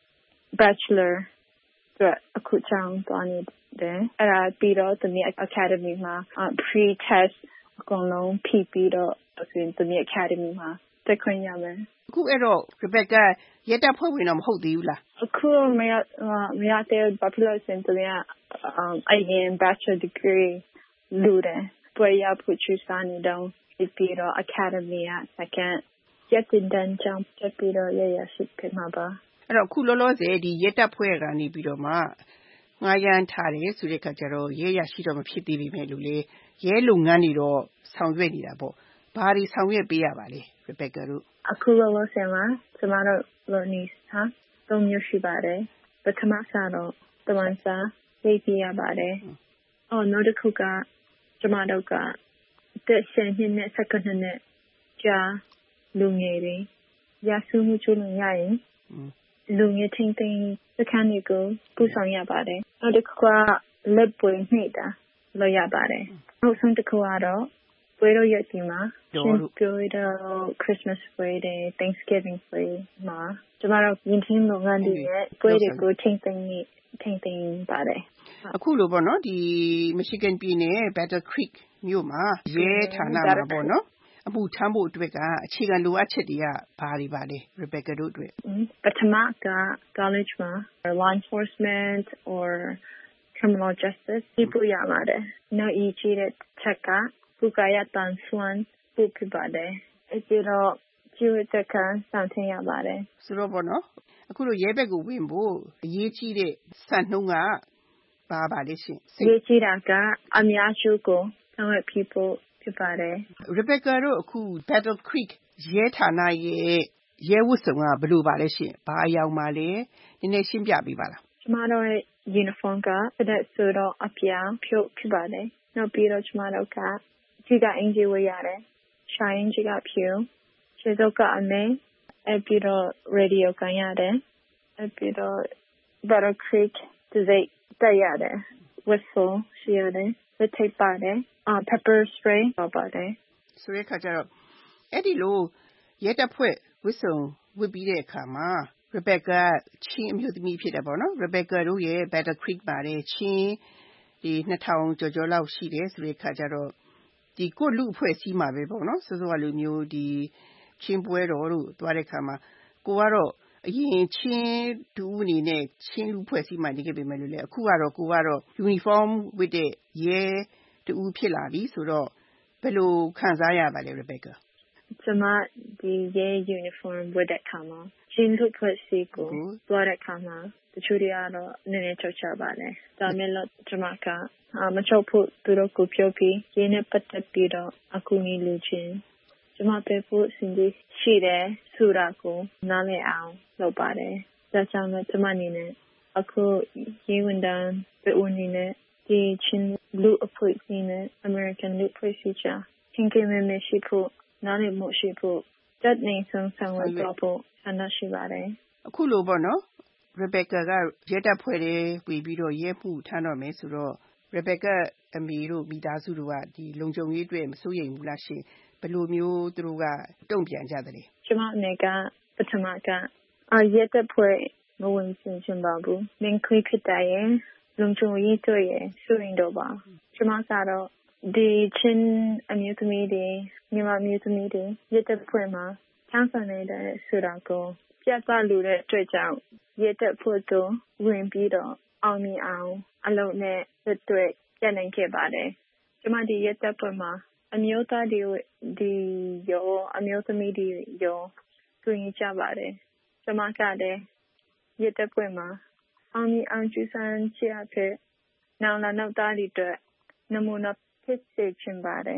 Bachelor အတွက်အခုကျောင်းသွားနေတယ်အဲ့ဒါပြီးတော့သမီး Academy မှာ pre test အကုန်လုံးဖြည့်ပြီးတော့အခုသမီး Academy မှာတက်ခွင့်ရမယ်အခုအဲ့တော့ Rebecca ရဲတပ်ဖွဲ့ဝင်တော့မဟုတ်သေးဘူးလားအခုမရမရတဲ့ Bachelor စင်တည်းအရင် Bachelor degree လူတယ်ပွဲရဖို့ချစားနေတော့ပြီးတော့ Academy က second ရက်တင်တန်းကျောင်းတက်ပြီးတော့ရရရှိခဲ့မှာပါအဲ့တော့အခုလောလောဆယ်ဒီရဲတပ်ဖွဲ့ကနေပြီးတော့မှငှားရမ်းထားတယ်ဆိုတဲ့အခါကျတော့ရဲရရှိတော့မဖြစ်သေးပေမဲ့လို့လေရဲလုပ်ငန်းတွေတော့ဆောင်ရွက်နေတာပေါ့ဘာတွေဆောင်ရွက်ပေးရပါလဲ Rebecca တို့အခုလောလောဆယ်မှာကျမတို့လုပ်နေဟာသုံးမျိုးရှိပါတယ်ပထမဆုံးတော့တမန်စာရေးပြရပါတယ်အော်နောက်တစ်ခုကကျမတို့ကတဲ့ရှင်နဲ့စက္ကန့်နဲ့ကြာလူငယ်တွေရစုမှုချိုးလို့ရရင်လူငယ်ထင်းထင်းစခန်းတွေကိုပူဆောင်ရပါတယ်နောက်တစ်ခုကလက်ပွေနေတာလို့ရပါတယ်နောက်ဆုံးတစ်ခုကတော့ပွဲတော်ရက်ဒီမှာရှင်ပြောတော့ Christmas ပွဲတွေ Thanksgiving ပွဲမှာကျမတို့ယဉ်ကျေးမှုငန်းတွေရဲ့ပွဲတွေကိုထင်းထင်းနေထင်းထင်းပါတယ်အခုလိုပေါ့နော်ဒီ Michigan ပြည်နယ် Battle Creek မြို့မှာရဲဌာနမှာပေါ့နော်အမှုထမ်းဖို့အတွက်ကအခြေခံလိုအပ်ချက်တွေကဘာတွေပါလဲ Rebecca တို့အတွက်ပထမက college မှာ law enforcement or criminal justice ဒီပူရပါတယ်နောက်အကြီးတဲ့ချက်ကပုကရတန်ဆွမ်းပုပြပါတယ်အဲ့တော့ကျူတဲ့ကန်စံထင်ရပါတယ်ဆိုတော့ပေါ့နော်အခုလိုရဲဘက်ကိုဝင်ဖို့အရေးကြီးတဲ့စံနှုန်းကဘာပါလဲရှင်အရေးကြီးတာကအများစုကိုဆောင်ရွက်ဖြစ်ဖို့ဖြစ်ပါတယ် Rebecca တို့အခု Battle Creek ရဲဌာနရဲ့ရဲဝတ်စုံကဘယ်လိုပါလဲရှင်ဘာအယောင်ပါလဲနည်းနည်းရှင်းပြပေးပါလားကျမတို့ရဲ့ uniform ကတဲ့ဆိုတော့အပြောင်ဖြုတ်ဖြစ်ပါတယ်နောက်ပြီးတော့ကျမတို့ကကြီးကအင်ဂျီဝရရတယ်ရှိုင်းကြီးကဖြူခြေစုပ်ကအမေအပြီးတော့ radio ကန်ရတယ်အပြီးတော့ Battle Creek ဒီစိတ်တက်ရတယ် whistle ရှိရတယ်လက်ထိပ်ပါတယ်အာ pepper spray ပါတယ်ဆိုတဲ့ခါကျတော့အဲ့ဒီလိုရဲတပ်ဖွဲ့ဝစ်စုံဝစ်ပြီးတဲ့အခါမှာ Rebecca ချင်းအမျိုးသမီးဖြစ်တယ်ပေါ့နော် Rebecca တို့ရဲ့ Battle Creek ပါတယ်ချင်းဒီနှစ်ထောင်ကျော်ကျော်လောက်ရှိတယ်ဆိုတဲ့ခါကျတော့ဒီကိုလူအဖွဲ့အစည်းမှာပဲပေါ့နော်စောစောကလိုမျိုးဒီချင်းပွဲတော်တို့သွားတဲ့ခါမှာကိုကတော့အရင်ချင်းတူအနေနဲ့ချင်းလူဖွဲ့စည်းမှနေခဲ့ပေမဲ့လို့လေအခုကတော့ကိုကတော့ uniform ဝတ်တဲ့ရဲတူဖြစ်လာပြီဆိုတော့ဘယ်လိုခံစားရပါလဲ Rebecca ကျမဒီရဲ uniform ဝတ်တဲ့ခါမှာချင်းလူဖွဲ့စည်းကိုသွားတဲ့ခါမှာတချို့တွေကတော့နည်းနည်းချုပ်ချပါတယ်ဒါမဲ့လို့ကျမကမချုပ်ဖို့သူတို့ကိုပြောပြီးရင်းနဲ့ပတ်သက်ပြီးတော့အခုနေလူချင်းကျမပဲဖို့စင်ကြီးရှိတယ်ဆိုတာကိုနားလည်အောင်လုပ်ပါတယ်ဒါကြောင့်လည်းကျမအနေနဲ့အခုရေဝန်တန်းပြည်ဦးနေနဲ့ဒီချင်းလူအဖွဲ့အစည်းနဲ့ American လူအဖွဲ့အစည်းချချင်းကမဲမရှိဖို့နားလည်မှုရှိဖို့တတ်နေဆုံးဆောင်ရွက်ဖို့ဆန္ဒရှိပါတယ်အခုလိုပေါ့နော် Rebecca ကရဲတပ်ဖွဲ့တွေပြီးပြီးတော့ရဲမှုထမ်းတော့မယ်ဆိုတော့Rebecca အမေတို့မိသားစုတို့ကဒီလုံခြုံရေးအတွက်မစိုးရိမ်ဘူးလားရှင်ဘယ်လိုမျိုးသူတို့ကတုံ့ပြန်ကြသလဲကျမအနေကပထမကအရဲတပ်ဖွဲ့မဝင်စင်ချင်ပါဘူးမင်းခွေခတဲ့ရဲ့လုံခြုံရေးတွေရဲ့စိုးရိမ်တော့ပါကျမကတော့ဒီချင်းအမျိုးသမီးတွေမြန်မာမျိုးသမီးတွေရဲတပ်ဖွဲ့မှာချမ်းသာနေတဲ့ဆိုတာကိုပြသလိုတဲ့အတွက်ကြောင့်ရဲတပ်ဖွဲ့ကိုဝင်ပြီးတော့အောင်မြင်အောင်အလုပ်နဲ့တွေ့တွေ့ပြန်နိုင်ခဲ့ပါတယ်ကျမဒီရက်တပ်ဖွဲ့မှာအမျိုးသားတွေဒီရောအမျိုးသမီးတွေရောတွင်ကြပါတယ်ကျမကလည်းရက်တပ်ဖွဲ့မှာအောင်မြင်အောင်ကျူးစမ်းချအဖြစ်နောင်လာနောက်သားတွေအတွက်နမူနာဖြစ်စေချင်ပါတယ်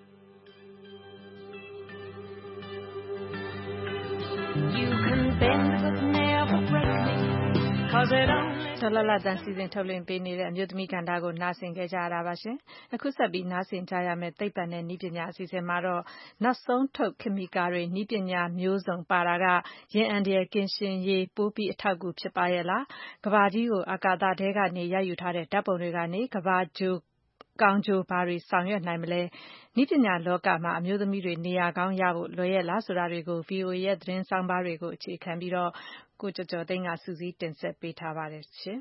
You can bend but never break me cause it only ဆလလတန်စီစဉ်ထုတ်လွှင့်ပေးနေတဲ့အမျိုးသမီးကဏ္ဍကိုနားဆင်ခဲ့ကြရတာပါရှင်အခုဆက်ပြီးနားဆင်ကြရမယ့်သိပ္ပံနဲ့နည်းပညာအစီအစဉ်မှာတော့နောက်ဆုံးထုတ်ခီမီကာတွေနည်းပညာမျိုးစုံပါတာကရင်အန်ဒီယယ်ကင်းရှင်းရေးပိုးပြီးအထောက်အကူဖြစ်ပါရဲ့လားကဘာကြီးကိုအာကာသထဲကနေရိုက်ယူထားတဲ့ဓာတ်ပုံတွေကနေကဘာဂျိုကောင်းကျိုးဘာတွေဆောင်ရွက်နိုင်မလဲနည်းပညာလောကမှာအမျိုးသမီးတွေနေရာကောင်းရဖို့လွယ်ရဲ့လားဆိုတာတွေကို ဗီအိုအေ ရဲ့သတင်းဆောင်ပါတွေကိုအခြေခံပြီးတော့ကိုကျော်ကျော်သိန်းကစူးစီးတင်ဆက်ပေးထားပါတယ်ရှင်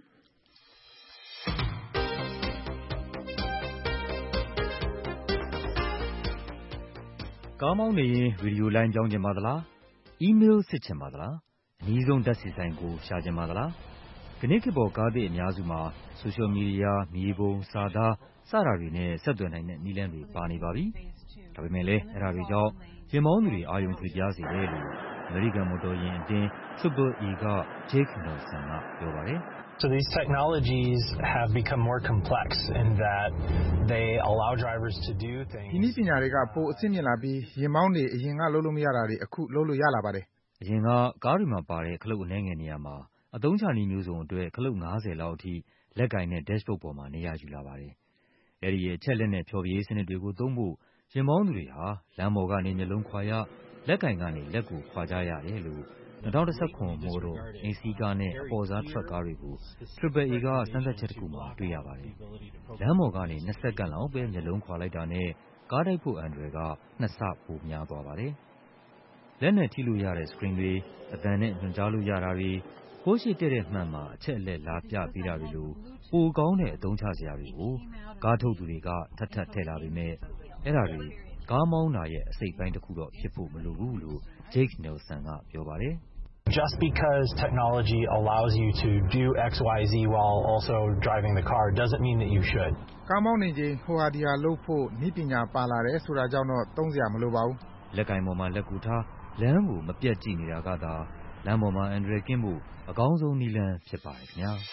ကားမောင်းနေရင်ရေဒီယိုလိုင်းပြောင်းချင်ပါသလားအီးမေးလ်စစ်ချင်ပါသလားအနည်းဆုံးဓာတ်ဆီဆိုင်ကိုရှာချင်ပါသလားဒီနေ့ခေတ်ပေါ်ကားသစ်အများစုမှာဆိုရှယ်မီဒီယာမြေပုံစာသားစတာတွေနဲ့ဆက်သွယ်နိုင်တဲ့နည်းလမ်းတွေပါနေပါပြီဒါပေမဲ့လည်းအဲ့ဒါတွေကြောင့်ရင်မောင်းသူတွေအာရုံထွေပြားစေတယ်လို့အမေရိကန်မော်တော်ယာဉ်အသင်း Triple E က Jake Nelson ကပြောပါတယ် So these technologies have become more complex in that they allow drivers to do things. ဒီနည်းပညာတွေကပိုအဆင့်မြင့်လာပြီးရင်မောင်းတွေအရင်ကလုပ်လို့မရတာတွေအခုလုပ်လို့ရလာပါတယ်။အရင်ကကားတွေမှာပါတဲ့ခလုတ်အနှဲငယ်နေရာမှာအသုံးချနည်းမျိုးစုံအတွက်ခလုတ်၅၀လောက်အထိလက်ကင်နဲ့ dashboard ပေါ်မှာနေရာယူလာပါတယ်။အဲဒီရဲ့အချက်လက်နဲ့ဖျော်ဖြေရေးစနစ်တွေကိုသုံးဖို့ရင်မောင်းသူတွေဟာလမ်းပေါ်ကနေမျက်လုံးခွာရလက်ကင်ကနေလက်ကိုခွာကြရတယ်လို့၂၀၁၇မော်ဒယ်အိမ်စီးကားနဲ့အပေါ်စားထရပ်ကားတွေကို Triple E ကစမ်းသပ်ချက်တစ်ခုမှာတွေ့ရပါတယ်။လမ်းပေါ်ကနေ၂စက္ကန့်လောက်ပဲမျက်လုံးခွာလိုက်တာနဲ့ကားတိုက်ဖို့အန္တရာယ်ကနှစ်ဆပိုများသွားပါတယ်။လက်နဲ့ထိလို့ရတဲ့ screen တွေအသံနဲ့ညွှန်ကြားလို့ရတာတွေကိုယ်ရှိတဲ့တဲ့မှန်မှာအချက်အလက်လာပြပေးတာတွေလိုပိုကောင်းတဲ့အသုံးချစရာတွေကိုကားထုတ်သူတွေကထပ်ထပ်ထည့်လာပေမဲ့အဲ့ဒါတွေကားမောင်းတာရဲ့အစိတ်ပိုင်းတစ်ခုတော့ဖြစ်ဖို့မလိုဘူးလို့ Jake Nelson ကပြောပါတယ် Just because technology allows you to do X Y Z while also driving the car doesn't mean that you should. ကားမောင်းနေချိန်ဟိုဟာဒီဟာလုပ်ဖို့နည်းပညာပါလာတယ်ဆိုတာကြောင့်တော့သုံးစရာမလိုပါဘူး။လက်ကင်ပေါ်မှာလက်ကူထားလမ်းကိုမပြတ်ကြည့်နေတာကသာလမ်းပေါ်မှာအန္တရာယ်ကင်းဖို့အကောင်းဆုံးနည်းလမ်းဖြစ်ပါတယ်ခင်ဗျာ။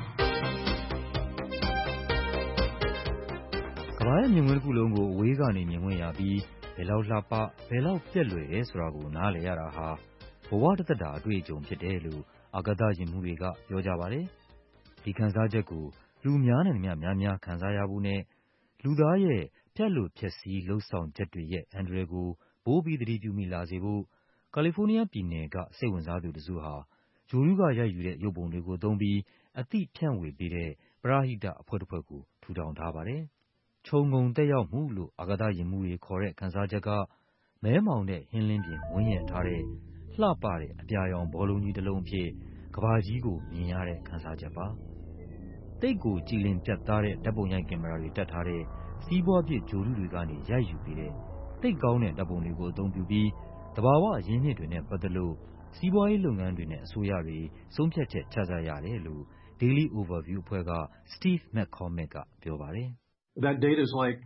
ကမ္ဘာရဲ့မြင်ကွင်းတစ်ခုလုံးကိုအဝေးကနေမြင်ခွင့်ရပြီးဘယ်လောက်လှပဘယ်လောက်ပြက်လွယ်တယ်ဆိုတာကိုနားလည်ရတာဟာဘဝတစ်သက်တာအတွေ့အကြုံဖြစ်တယ်လို့အာကာသယာဉ်မှူးတွေကပြောကြပါတယ်။ဒီခံစားချက်ကိုလူများနိုင်သမျှများများခံစားရဖို့နဲ့လူသားရဲ့ဖြတ်လို့ဖြတ်စည်းလှုပ်ဆောင်ချက်တွေရဲ့အန္တရာယ်ကိုပိုပြီးသတိပြုမိလာစေဖို့ကာလီဖိုးနီးယားပြည်နယ်ကစိတ်ဝင်စားသူတစုဟာဂြိုဟ်တုကရိုက်ယူတဲ့ရုပ်ပုံတွေကိုသုံးပြီးအသိဖြန့်ဝေပေးတဲ့ပရဟိတအဖွဲ့တစ်ဖွဲ့ကိုထူထောင်ထားပါတယ်။ခြုံငုံသက်ရောက်မှုလို့အာကာသယာဉ်မှူးတွေခေါ်တဲ့ခံစားချက်ကမဲမောင်တဲ့ဟင်းလင်းပြင်ဝန်းရံထားတဲ့လှပတဲ့အပြာရောင်ဘောလုံးကြီးတစ်လုံးအဖြစ်ကမ္ဘာကြီးကိုမြင်ရတဲ့ခံစားချက်ပါ။တိတ်ကိုကြည်လင်ပြတ်သားတဲ့ဓာတ်ပုံရိုက်ကင်မရာတွေတက်ထားတဲ့စီးပွားဖြစ်ဂြိုဟ်တုတွေကနေရိုက်ယူပေးတဲ့တိတ်ကောင်းတဲ့ဓာတ်ပုံတွေကိုအသုံးပြုပြီးသဘာဝအရင်းမြစ်တွေနဲ့ပတ်သက်လို့စီးပွားရေးလုပ်ငန်းတွေနဲ့အစိုးရတွေဆုံးဖြတ်ချက်ချကြရတယ်လို့ Daily Overview အဖွဲ့က Steve McCormick ကပြောပါတယ်။ That data is like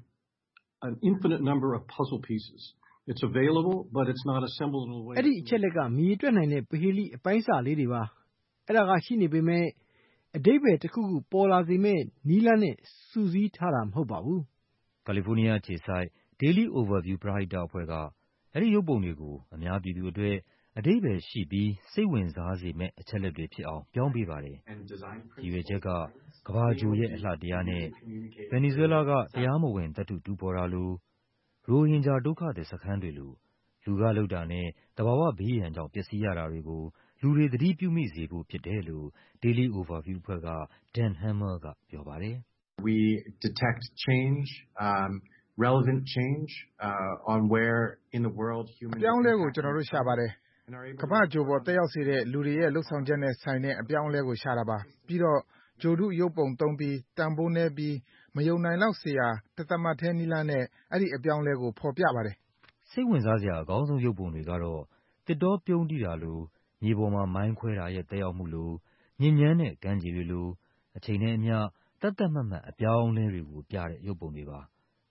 an infinite number of puzzle pieces. It's available, but it's not assembled in a way. အဲ့ဒီအချက်လက်ကမြည်တွက်နိုင်တဲ့ပဟေလိအပိုင်းစာလေးတွေပါအဲ့ဒါကရှိနေပေမဲ့အတိတ်ပဲတစ်ခုခုပေါ်လာစေမဲ့နီးလန်းနဲ့စူးစီးထားတာမဟုတ်ပါဘူး။ကာလီဖိုးနီးယားခြေဆိုင် Daily Overview ပရဟိတအဖွဲ့ကအဲ့ဒီရုပ်ပုံတွေကိုအများပြည်သူအတွက်အတိတ်ပဲရှိပြီးစိတ်ဝင်စားစေမဲ့အချက်လက်တွေဖြစ်အောင်ပြောင်းပေးပါတယ်။ဒီရွေချက်ကကမ္ဘာဂျိုရဲ့အလှတရားနဲ့ဗင်နီဇွဲလားကတရားမဝင်သတ္တုတူးဖော်တာလိုရိုဟင်ဂျာဒုက္ခသည်စခန်းတွေလိုလူကလုပ်တာနဲ့တဘာဝဘေးရန်ကြောင့်ပျက်စီးရတာတွေကိုလူတွေသတိပြုမိစေဖို့ဖြစ်တယ်လို့ Daily Overview အဖွဲ့က Dan Hammer ကပြောပါတယ်။ We detect change, um, relevant change uh, on where in the world human အပြောင်းလဲကိုကျွန်တော်တို့ရှာပါတယ်။ကမ္ဘာဂျိုပေါ်တက်ရောက်စေတဲ့လူတွေရဲ့လှုပ်ဆောင်ချက်နဲ့ဆိုင်တဲ့အပြောင်းလဲကိုရှာတာပါ။ပြီးတော့ဂျိုတုရုပ်ပုံသုံးပြီးတန်ဖိုးနေပြီးမယုံနိုင်လောက်เสียတသမတ်ထဲနီးလန်းနဲ့အဲ့ဒီအပြောင်းလဲကိုဖော်ပြပါတယ်။စိတ်ဝင်စားစရာအကောင်းဆုံးရုပ်ပုံတွေကတော့တစ်တောပြုံးတိတာလိုမြေပေါ်မှာမိုင်းခွဲတာရဲ့တက်ရောက်မှုလိုညဉ့်ညမ်းတဲ့ကမ်းခြေတွေလိုအချိန်နဲ့အမျှတတ်တတ်မှတ်မှတ်အပြောင်းအလဲတွေကိုပြတဲ့ရုပ်ပုံတွေပါ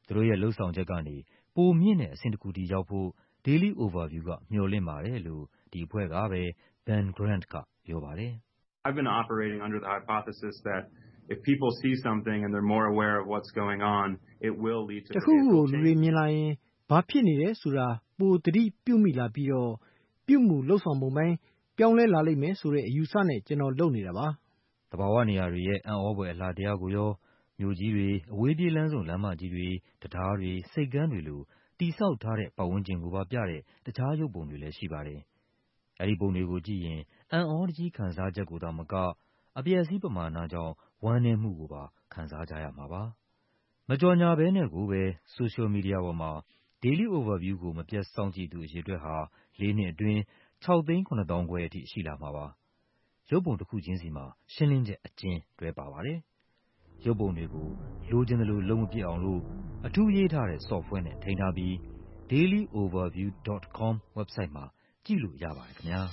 သူတို့ရဲ့လှုပ်ဆောင်ချက်ကနေပိုမြင့်တဲ့အဆင့်တစ်ခုထိရောက်ဖို့ Daily Overview ကမျှော်လင့်ပါတယ်လို့ဒီအဖွဲ့ကပဲ Ben Grant ကပြောပါတယ်။ I've been operating under the hypothesis that if people see something and they're more aware of what's going on, it will lead to တခုခုကိုလူတွေမြင်လာရင်ဘာဖြစ်နေလဲဆိုတာပိုသတိပြုမိလာပြီးတော့ပြုမှုလှုပ်ဆောင်ပုံပိုင်းပြောင်းလဲလာလိမ့်မယ်ဆိုတဲ့အယူဆနဲ့ကျွန်တော်လုပ်နေတာပါ။တဘာဝနေရာတွေရဲ့အံ့ဩဖွယ်အလှတရားကိုရောမြို့ကြီးတွေအဝေးပြေးလမ်းဆုံလမ်းမကြီးတွေတံတားတွေစိတ်ကမ်းတွေလိုတည်ဆောက်ထားတဲ့ပတ်ဝန်းကျင်ကိုပါပြတဲ့တခြားရုပ်ပုံတွေလည်းရှိပါတယ်။အဲဒီပုံတွေကိုကြည့်ရင်အံ့ဩတကြီးခံစားချက်ကိုသာမကအပျက်စီးပမာဏကြောင့်ဝမ်းနည်းမှုကိုပါခံစားကြရမှာပါ။မကြော်ညာဘဲနဲ့ကိုပဲ social media ပေါ်မှာ Daily Overview ကိုမပြတ်စောင့်ကြည့်သူအရေအတွက်ဟာလေးနှစ်အတွင်းခြောက်သိန်းခုနစ်သောင်းခွဲအထိရှိလာမှာပါ။ရုပ်ပုံတစ်ခုချင်းစီမှာရှင်းလင်းချက်အကျဉ်းတွဲပါပါတယ်။ရုပ်ပုံတွေကိုလိုချင်သလိုလုံးမပြစ်အောင်လို့အထူးရေးထားတဲ့ software နဲ့ထိန်းထားပြီး daily overview dot com website မှာကြည့်လို့ရပါတယ်ခင်ဗျာ။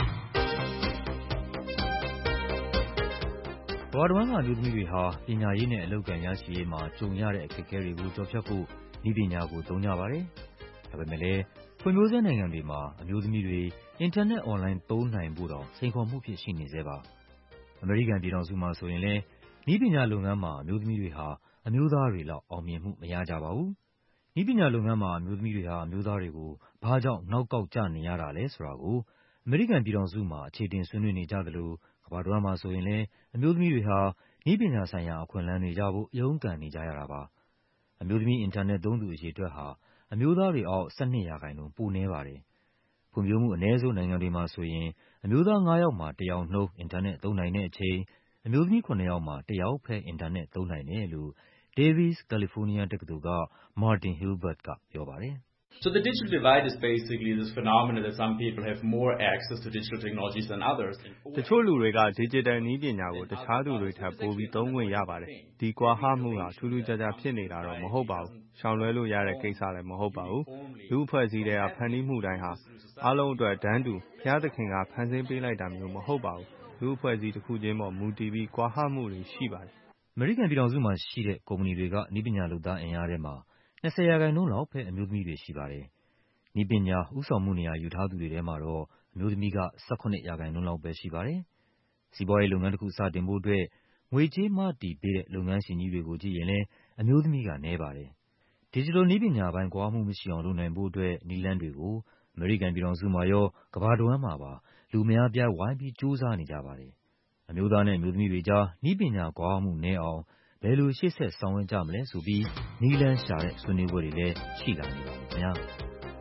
ကမ္ဘာတစ်ဝန်းကအမျိုးသမီးတွေဟာပညာရေးနဲ့အလုပ်အကိုင်ရရှိရေးမှာကြုံရတဲ့အခက်အခဲတွေကိုကျော်ဖြတ်ဖို့နည်းပညာကိုသုံးကြပါတယ်။ဒါပေမဲ့လည်းဖွံ့ဖြိုးဆဲနိုင်ငံတွေမှာအမျိုးသမီးတွေအင်တာနက်အွန်လိုင်းသုံးနိုင်ဖို့တောင်စိန်ခေါ်မှုဖြစ်ရှိနေဆဲပါ။အမေရိကန်ပြည်ထောင်စုမှာဆိုရင်လည်းနည်းပညာလုပ်ငန်းမှာအမျိုးသမီးတွေဟာအမျိုးသားတွေလောက်အောင်မြင်မှုမရကြပါဘူး။နည်းပညာလုပ်ငန်းမှာအမျိုးသမီးတွေဟာအမျိုးသားတွေကိုဘာကြောင့်နောက်ကောက်ကျနေရတာလဲဆိုတာကိုအမေရိကန်ပြည်ထောင်စုမှာအခြေတင်ဆွေးနွေးနေကြသလိုကမ္ဘာတစ်ဝန်းမှာဆိုရင်လည်းအမျိုးသမီးတွေဟာနည်းပညာဆိုင်ရာအခွင့်အလမ်းတွေရဖို့ရုန်းကန်နေကြရတာပါ။အမျိုးသမီးအင်တာနက်သုံးသူအရေအတွက်ဟာအမျိုးသားတွေအောက်၁၂ရာခိုင်နှုန်းပိုနည်းပါတယ်။ဖွံ့ဖြိုးမှုအနည်းဆုံးနိုင်ငံတွေမှာဆိုရင်အမျိုးသားငါးယောက်မှာတစ်ယောက်နှုန်းအင်တာနက်သုံးနိုင်တဲ့အချိန်အမျိုးသမီးခုနစ်ယောက်မှာတစ်ယောက်ပဲအင်တာနက်သုံးနိုင်တယ်လို့ Davis ကယ်လီဖိုးနီးယားတက္ကသိုလ်က Martin Hilbert ကပြောပါတယ်။ So the digital divide is basically this phenomenon that some people have more access to digital technologies than others. တချို့လူတွေက digital နည်းပညာကိုတခြားသူတွေထက်ပိုပြီးသုံးခွင့်ရပါတယ်။ဒီကွာဟမှုဟာထူးထူးခြားခြားဖြစ်နေတာတော့မဟုတ်ပါဘူး။ရှောင်လွှဲလို့ရတဲ့ကိစ္စလည်းမဟုတ်ပါဘူး။လူ့အဖွဲ့အစည်းတွေကဖန်တီးမှုတိုင်းဟာအားလုံးအတွက်တန်းတူဘုရားသခင်ကဖန်ဆင်းပေးလိုက်တာမျိုးမဟုတ်ပါဘူး။လူ့အဖွဲ့အစည်းတစ်ခုချင်းပေါ်မူတည်ပြီးကွာဟမှုတွေရှိပါတယ်။အမေရိကန်ပြည်ထောင်စုမှာရှိတဲ့ကုမ္ပဏီတွေကနည်းပညာလုပ်သားအင်အားထဲမှာ၂၀ရာခိုင်နှုန်းလောက်ပဲအမျိုးသမီးတွေရှိပါတယ်။နည်းပညာဦးဆောင်မှုနေရာယူထားသူတွေထဲမှာတော့အမျိုးသမီးက၁၇ရာခိုင်နှုန်းလောက်ပဲရှိပါတယ်။စီးပွားရေးလုပ်ငန်းတစ်ခုစတင်ဖို့အတွက်ငွေကြေးမတည်ပေးတဲ့လုပ်ငန်းရှင်ကြီးတွေကိုကြည့်ရင်လည်းအမျိုးသမီးကနည်းပါတယ်။ ဒီဂျစ်တယ်နည်းပညာပိုင်းကွာဟမှုမရှိအောင်လုပ်နိုင်ဖို့အတွက်နည်းလမ်းတွေကိုအမေရိကန်ပြည်ထောင်စုမှာရောကမ္ဘာတစ်ဝန်းမှာပါလူအများအပြားဝိုင်းပြီးကြိုးစားနေကြပါတယ်။အမျိုးသားနဲ့အမျိုးသမီးတွေကြားနည်းပညာကွာဟမှုနည်းအောင်ဘယ်လိုရှေ့ဆက်ဆောင်ရွက်ကြမလဲဆိုပြီးနည်းလမ်းရှာတဲ့ဆွေးနွေးပွဲတွေလည်းရှိလာနေပါတယ်ခင်ဗျာ။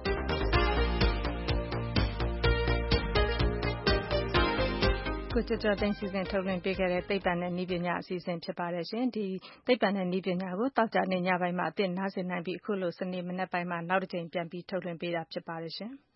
ကိုကျော်ကျော်သိန်းစီစဉ်ထုတ်လွှင့်ပေးခဲ့တဲ့သိပ္ပံနဲ့နည်းပညာအစီအစဉ်ဖြစ်ပါတယ်ရှင်။ဒီသိပ္ပံနဲ့နည်းပညာကိုတောက်ကြနေညပိုင်းမှာအသစ်နားဆင်နိုင်ပြီးအခုလိုစနေမနက်ပိုင်းမှာနောက်တစ်ချိန်ပြန်ပြီးထုတ်လွှင့်ပေးတာဖြစ်ပါတယ်ရှင်။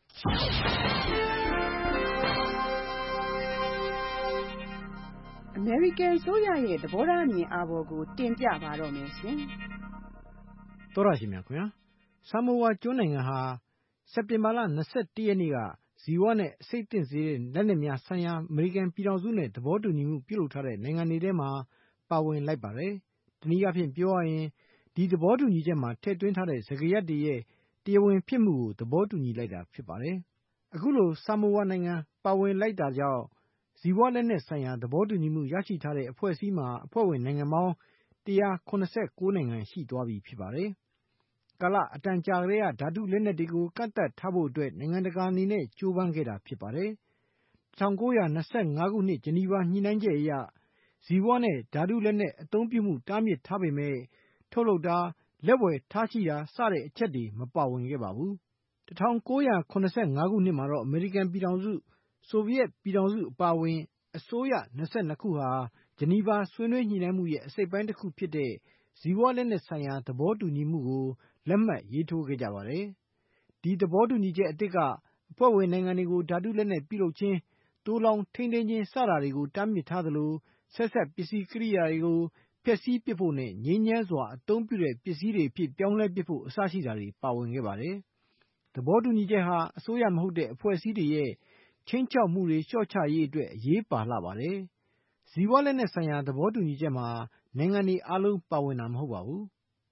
အမေရိကန်အစိုးရရဲ့သဘောထားအမြင်အာဘော်ကိုတင်ပြပါတော့မယ်ရှင်။သောရရှိမြခင်ဗျာ။ဆာမိုဝါကျွန်းနိုင်ငံဟာစက်တင်ဘာလ၂၁ရက်နေ့ကဇီဝနဲ့အဆိပ်သင့်စေတဲ့လက်နက်များဆိုင်ရာအမေရိကန်ပြည်ထောင်စုနဲ့သဘောတူညီမှုပြုလုပ်ထားတဲ့နိုင်ငံတွေထဲမှာပါဝင်လိုက်ပါတယ်။တနည်းအားဖြင့်ပြောရရင်ဒီသဘောတူညီချက်မှာထည့်သွင်းထားတဲ့စကားရပ်တွေရဲ့တရားဝင်ဖြစ်မှုကိုသဘောတူညီလိုက်တာဖြစ်ပါတယ်။အခုလိုဆာမိုဝါနိုင်ငံပါဝင်လိုက်တာကြောင့်ဇီဝလက်နက်ဆိုင်ရာသဘောတူညီမှုရရှိထားတဲ့အဖွဲ့အစည်းမှာအဖွဲ့ဝင်နိုင်ငံပေါင်း၁၇၉နိုင်ငံရှိသွားပြီဖြစ်ပါတယ်။ကာလအတန်ကြာကတည်းကဓာတုလက်နက်တွေကိုကန့်သတ်ထားဖို့အတွက်နိုင်ငံတကာအနေနဲ့ကြိုးပမ်းခဲ့တာဖြစ်ပါတယ်။၁၉၂၅ခုနှစ်ဂျနီဗာညှိနှိုင်းချက်အရဇီဝနဲ့ဓာတုလက်နက်အသုံးပြုမှုတားမြစ်ထားပေမဲ့ထုတ်လုပ်တာလက်ဝယ်ထားရှိတာစတဲ့အချက်တွေမပါဝင်ခဲ့ပါဘူး။၁၉၇၅ခုနှစ်မှာတော့အမေရိကန်ပြည်ထောင်စုဆိုဗီယက်ပြည်ထောင်စုအပါအဝင်အစိုးရ၂၂ခုဟာဂျနီဗာဆွေးနွေးညှိနှိုင်းမှုရဲ့အစိတ်ပိုင်းတစ်ခုဖြစ်တဲ့ဇီဝလက်နက်ဆိုင်ရာသဘောတူညီမှုကိုလက်မှတ်ရေးထိုးခဲ့ကြပါတယ်။ဒီသဘောတူညီချက်အသစ်ကအဖွဲ့ဝင်နိုင်ငံတွေကိုဓာတုလက်နက်ပြုလုပ်ခြင်းသိုလှောင်ထိန်းသိမ်းခြင်းစတာတွေကိုတားမြစ်ထားသလိုဆက်ဆက်ပစ္စည်းကိရိယာတွေကိုဖျက်ဆီးပစ်ဖို့နဲ့ငြိမ်းချမ်းစွာအသုံးပြုတဲ့ပစ္စည်းတွေအဖြစ်ပြောင်းလဲပစ်ဖို့အစရှိတာတွေပါဝင်ခဲ့ပါတယ်။သဘောတူညီချက်ဟာအစိုးရမဟုတ်တဲ့အဖွဲ့အစည်းတွေရဲ့ခြိမ်းခြောက်မှုတွေလျှော့ချရေးအတွက်အရေးပါလှပါတယ်။ဇီဝလက်နက်ဆိုင်ရာသဘောတူညီချက်မှာနိုင်ငံတွေအားလုံးပါဝင်တာမဟုတ်ပါဘူး။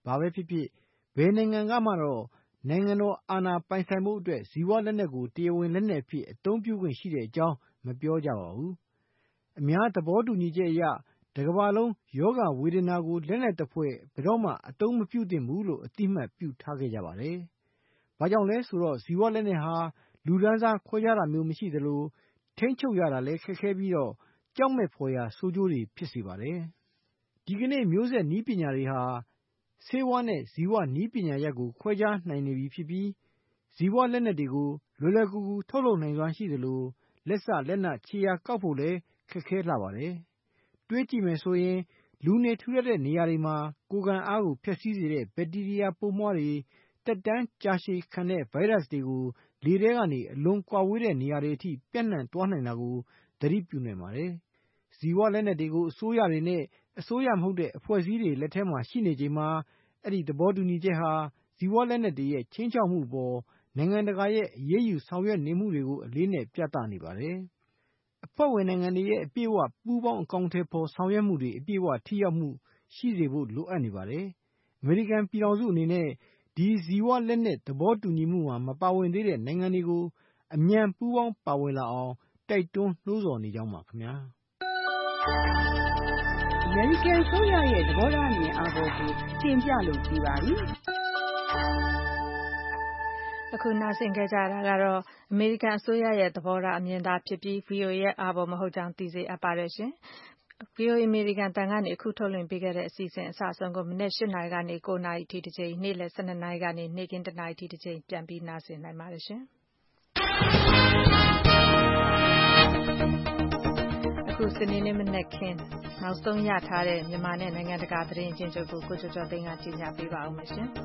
ဘာပဲဖြစ်ဖြစ်ဘယ်နိုင်ငံကမှတော့နိုင်ငံတော်အာဏာပိုင်ဆိုင်မှုအတွက်ဇီဝလက်နက်ကိုတရားဝင်လက်နက်ဖြစ်အသုံးပြုခွင့်ရှိတဲ့အကြောင်းမပြောကြပါဘူး။အများသဘောတူညီချက်အရတကမ္ဘာလုံးယောဂဝေဒနာကိုလက်နက်တစ်ဖွဲ့ဘယ်တော့မှအသုံးမပြုသင့်ဘူးလို့အတိအမှတ်ပြုထားခဲ့ကြပါတယ်။ဘာကြောင့်လဲဆိုတော့ဇီဝလက်နက်ဟာလူဒန်းစားခွဲခြားတာမျိုးမရှိသလိုထိန်းချုပ်ရတာလည်းခက်ခဲပြီးတော့ကြောက်မဲ့ဖွယ်ရာဆိုးကျိုးတွေဖြစ်စေပါတယ်။ဒီကနေ့မျိုးဆက်နည်းပညာတွေဟာဆေးဝါးနဲ့ဇီဝနည်းပညာရပ်ကိုခွဲခြားနိုင်နေပြီဖြစ်ပြီးဇီဝလက်နက်တွေကိုလွယ်လွယ်ကူကူထုတ်လုပ်နိုင်စွမ်းရှိသလိုလက်စလက်နက်ခြေရာကောက်ဖို့လည်းခက်ခဲလာပါတယ်။တွေးကြည့်မယ်ဆိုရင်လူနေထူထပ်တဲ့နေရာတွေမှာကိုယ်ခံအားကိုဖျက်ဆီးစေတဲ့ဘက်တီးရီးယားပိုးမွှားတွေတက်တန်းကြာရှည်ခံတဲ့ဗိုင်းရပ်စ်တွေကိုလေထဲကနေအလွန်ကွာဝေးတဲ့နေရာတွေအထိပြန့်နှံ့သွားနိုင်တာကိုသတိပြုနိုင်ပါတယ်။ဇီဝလက်နက်တွေကိုအစိုးရတွေနဲ့အစိုးရမဟုတ်တဲ့အဖွဲ့အစည်းတွေလက်ထဲမှာရှိနေချိန်မှာအဲ့ဒီသဘောတူညီချက်ဟာဇီဝလက်နက်တွေရဲ့ချင်းချောက်မှုပေါ်နိုင်ငံတကာရဲ့အရေးယူဆောင်ရွက်နေမှုတွေကိုအလေးနဲ့ပြသနေပါတယ်။အဖွဲ့ဝင်နိုင်ငံတွေရဲ့အပြည့်အဝပူးပေါင်းအကောင့်ထဲပေါ်ဆောင်ရွက်မှုတွေအပြည့်အဝထိရောက်မှုရှိစေဖို့လိုအပ်နေပါတယ်။အမေရိကန်ပြည်ထောင်စုအနေနဲ့ဒီဇီဝလက်နက်သဘောတူညီမှုမှာမပါဝင်သေးတဲ့နိုင်ငံတွေကိုအမြန်ပူးပေါင်းပါဝင်လာအောင်တိုက်တွန်းနှိုးဆော်နေကြောင်းပါခင်ဗျာ။ American ဆိုရရဲ့သဘောထားအမြင်အာဘော်ကိုတင်ပြလို့ပြီးပါပြီ။အခုနားဆင်ကြကြတာကတော့အမေရိကန်အစိုးရရဲ့သဘောထားအမြင်သာဖြစ်ပြီး V O A ရဲ့အာဘော်မဟုတ်ကြောင်းသိစေအပ်ပါတယ်ရှင်။ V O A အမေရိကန်တန်ကနေအခုထုတ်လွှင့်ပေးခဲ့တဲ့အစီအစဉ်အစအဆုံးကိုမနေ့၈နာရီကနေ၉နာရီအထိတစ်ချိန်နေ့လယ်၁၂နာရီကနေနေ့ကင်း၁နာရီအထိတစ်ချိန်ပြန်ပြီးနားဆင်နိုင်ပါတယ်ရှင်။အခုစနေနေ့မနက်ခင်းနောက်ဆုံးရထားတဲ့မြန်မာနဲ့နိုင်ငံတကာသတင်းအကျဉ်းချုပ်ကိုကိုကျော်ကျော်သိန်းကကြီးညာပေးပါဦးမယ်ရှင်။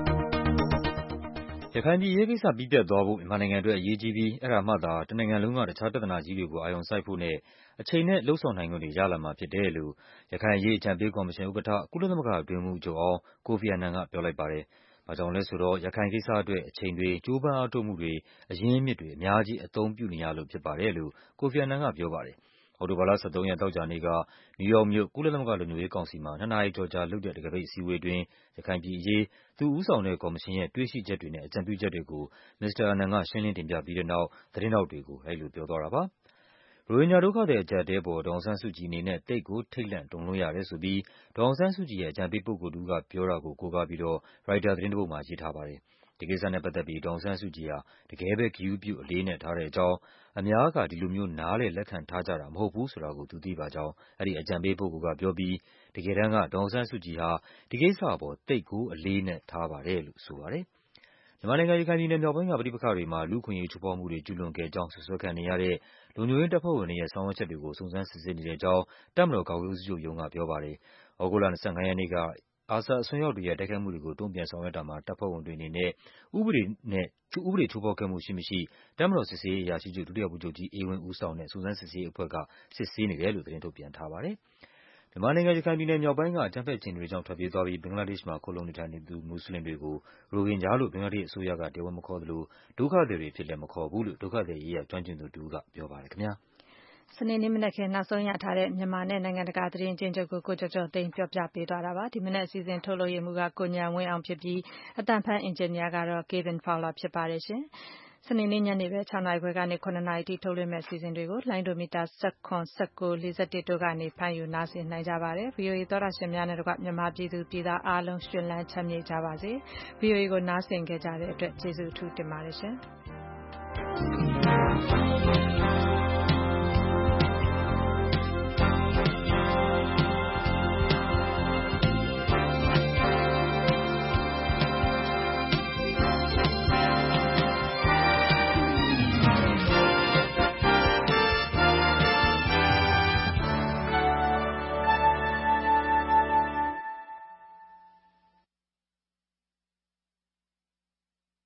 ရခိုင်ပြည်ရေးကိစ္စပြီးပြတ်သွားဖို့မြန်မာနိုင်ငံအတွက်အရေးကြီးပြီးအဲ့ဒါမှသာတနိုင်ငံလုံးကတခြားပြဿနာကြီးတွေကိုအာရုံစိုက်ဖို့နဲ့အချိန်နဲ့လှုပ်ဆောင်နိုင်ခွင့်တွေရလာမှာဖြစ်တယ်လို့ရခိုင်ရေးအကြံပေးကော်မရှင်ဥက္ကဋ္ဌကုလသမဂ္ဂအတွင်းရေးမှူးချုပ်အောင်ကိုဖီအာနန်ကပြောလိုက်ပါတယ်။ဘာကြောင့်လဲဆိုတော့ရခိုင်ကိစ္စအတွက်အချိန်တွေကြိုးပမ်းအားထုတ်မှုတွေအရင်းအမြစ်တွေအများကြီးအသုံးပြုနေရလို့ဖြစ်ပါတယ်လို့ကိုဖီအာနန်ကပြောပါတယ်။အောက်တိုဘာလ၁၃ရက်သောကြာနေ့ကနယူးယောက်မြို့ကုလသမဂ္ဂလုံခြုံရေးကောင်စီမှာနှစ်နာရီကျော်ကြာလုပ်တဲ့တံခါးပိတ်အစည်းအဝေးအတွင်းရခိုင်ပြည်အရေးသူဦးဆောင်တဲ့ကော်မရှင်ရဲ့တွေ့ရှိချက်တွေနဲ့အကြံပြုချက်တွေကိုမစ္စတာအာနန်ကရှင်းလင်းတင်ပြပြီးတဲ့နောက်သတင်းထောက်တွေကိုအဲဒီလိုပြောသွားတာပါ။ရိုဟင်ဂျာဒုက္ခသည်အကျပ်အတည်းပေါ်ဒေါ်အောင်ဆန်းစုကြည်အနေနဲ့သိပ်ကိုထိတ်လန့်တုန်လှုပ်ရတယ်ဆိုပြီးဒေါ်အောင်ဆန်းစုကြည်ရဲ့အကြံပေးပုဂ္ဂိုလ်တဦးကပြောတာကိုကိုးကားပြီးတော့ရိုက်တာသတင်းတစ်ပုဒ်မှာရေးထားပါတယ်။ဒီကိစ္စနဲ့ပတ်သက်ပြီးဒေါ်အောင်ဆန်းစုကြည်ဟာတကယ်ပဲဂရုပြုအလေးအနက်ထားတဲ့အကြောင်းအများကဒီလိုမျိုးနားလည်လက်ခံထားကြတာမဟုတ်ဘူးဆိုတာကိုသူသိပါကြောင်းအဲဒီအကြံပေးပုဂ္ဂိုလ်ကပြောပြီးတကယ်တမ်းကဒေါ်အောင်ဆန်းစုကြည်ဟာဒီကိစ္စအပေါ်သိပ်ကိုအလေးအနက်ထားပါတယ်လို့ဆိုပါတယ်။မြန်မာနိုင်ငံရခိုင်ပြည်နယ်မြောက်ပိုင်းကပဋိပက္ခတွေမှာလူ့အခွင့်အရေးချိုးဖောက်မှုတွေကျူးလွန်ခဲ့ကြောင်းစွပ်စွဲခံနေရတဲ့လုံခြုံရေးတပ်ဖွဲ့ဝင်တွေရဲ့ဆောင်ရွက်ချက်တွေကိုစုံစမ်းစစ်ဆေးနေတဲ့အကြောင်းတပ်မတော်ကာကွယ်ရေးဦးစီးချုပ်ရုံးကပြောပါတယ်။သြဂုတ်လ၂၅ရက်နေ့ကအာဆာအစွန်းရောက်တွေရဲ့တိုက်ခိုက်မှုတွေကိုတုံ့ပြန်ဆောင်ရွက်တာမှာတပ်ဖွဲ့ဝင်တွေအနေနဲ့ဥပဒေနဲ့ဥပဒေချိုးဖောက်ခဲ့မှုရှိမရှိတပ်မတော်စစ်ဆေးရေးအရာရှိချုပ်ဒုတိယဗိုလ်ချုပ်ကြီးအေးဝင်းဦးဆောင်တဲ့စုံစမ်းစစ်ဆေးရေးအဖွဲ့ကစစ်ဆေးနေတယ်လို့သတင်းထုတ်ပြန်ထားပါတယ်။မြန်မာနိုင်ငံရခိုင်ပြည်နယ်မြောက်ပိုင်းကအကြမ်းဖက်ခြေအနေတွေကြောင့်ထွက်ပြေးသွားပြီးဘင်္ဂလားဒေ့ရှ်မှာခိုလှုံနေထိုင်နေသူမွတ်ဆလင်တွေကိုရိုဟင်ဂျာလို့ဘင်္ဂလားဒေ့ရှ်အစိုးရကတရားဝင်မခေါ်သလိုဒုက္ခသည်တွေအဖြစ်လည်းမခေါ်ဘူးလို့ဒုက္ခသည်ရေးရာကျွမ်းကျင်သူတဦးကပြောပါတယ်ခင်ဗျာ။စနေနေ့မနက်ခင်းနောက်ဆုံးရထားတဲ့မြန်မာနဲ့နိုင်ငံတကာသတင်းအကျဉ်းချုပ်ကိုကိုကျော်ကျော်သိန်းပြောပြပေးသွားတာပါဒီမနက်အစီအစဉ်ထုတ်လုပ်ရမှုကကိုညာဝင်းအောင်ဖြစ်ပြီးအတန်ဖန်အင်ဂျင်နီယာကတော့ Kevin Fowler ဖြစ်ပါတယ်ရှင်စနေနေ့ညနေပဲ၆နာရီခွဲကနေ၇နာရီအထိထုတ်လွှင့်မဲ့အစီအစဉ်တွေကိုလိုင်းဒိုမီတာ၁၇ ၁၉ ၄၁တို့ကနေဖမ်းယူနားဆင်နိုင်ကြပါတယ် V O A သောတာရှင်များနဲ့တကွမြန်မာပြည်သူပြည်သားအားလုံးရှင်လန်းချမ်းမြေ့ကြပါစေ V O A ကိုနားဆင်ကြတဲ့အတွက်ကျေးဇူးအထူးတင်ပါတယ်ရှင်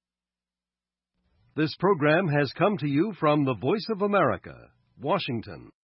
This program has come to you from the Voice of America, Washington.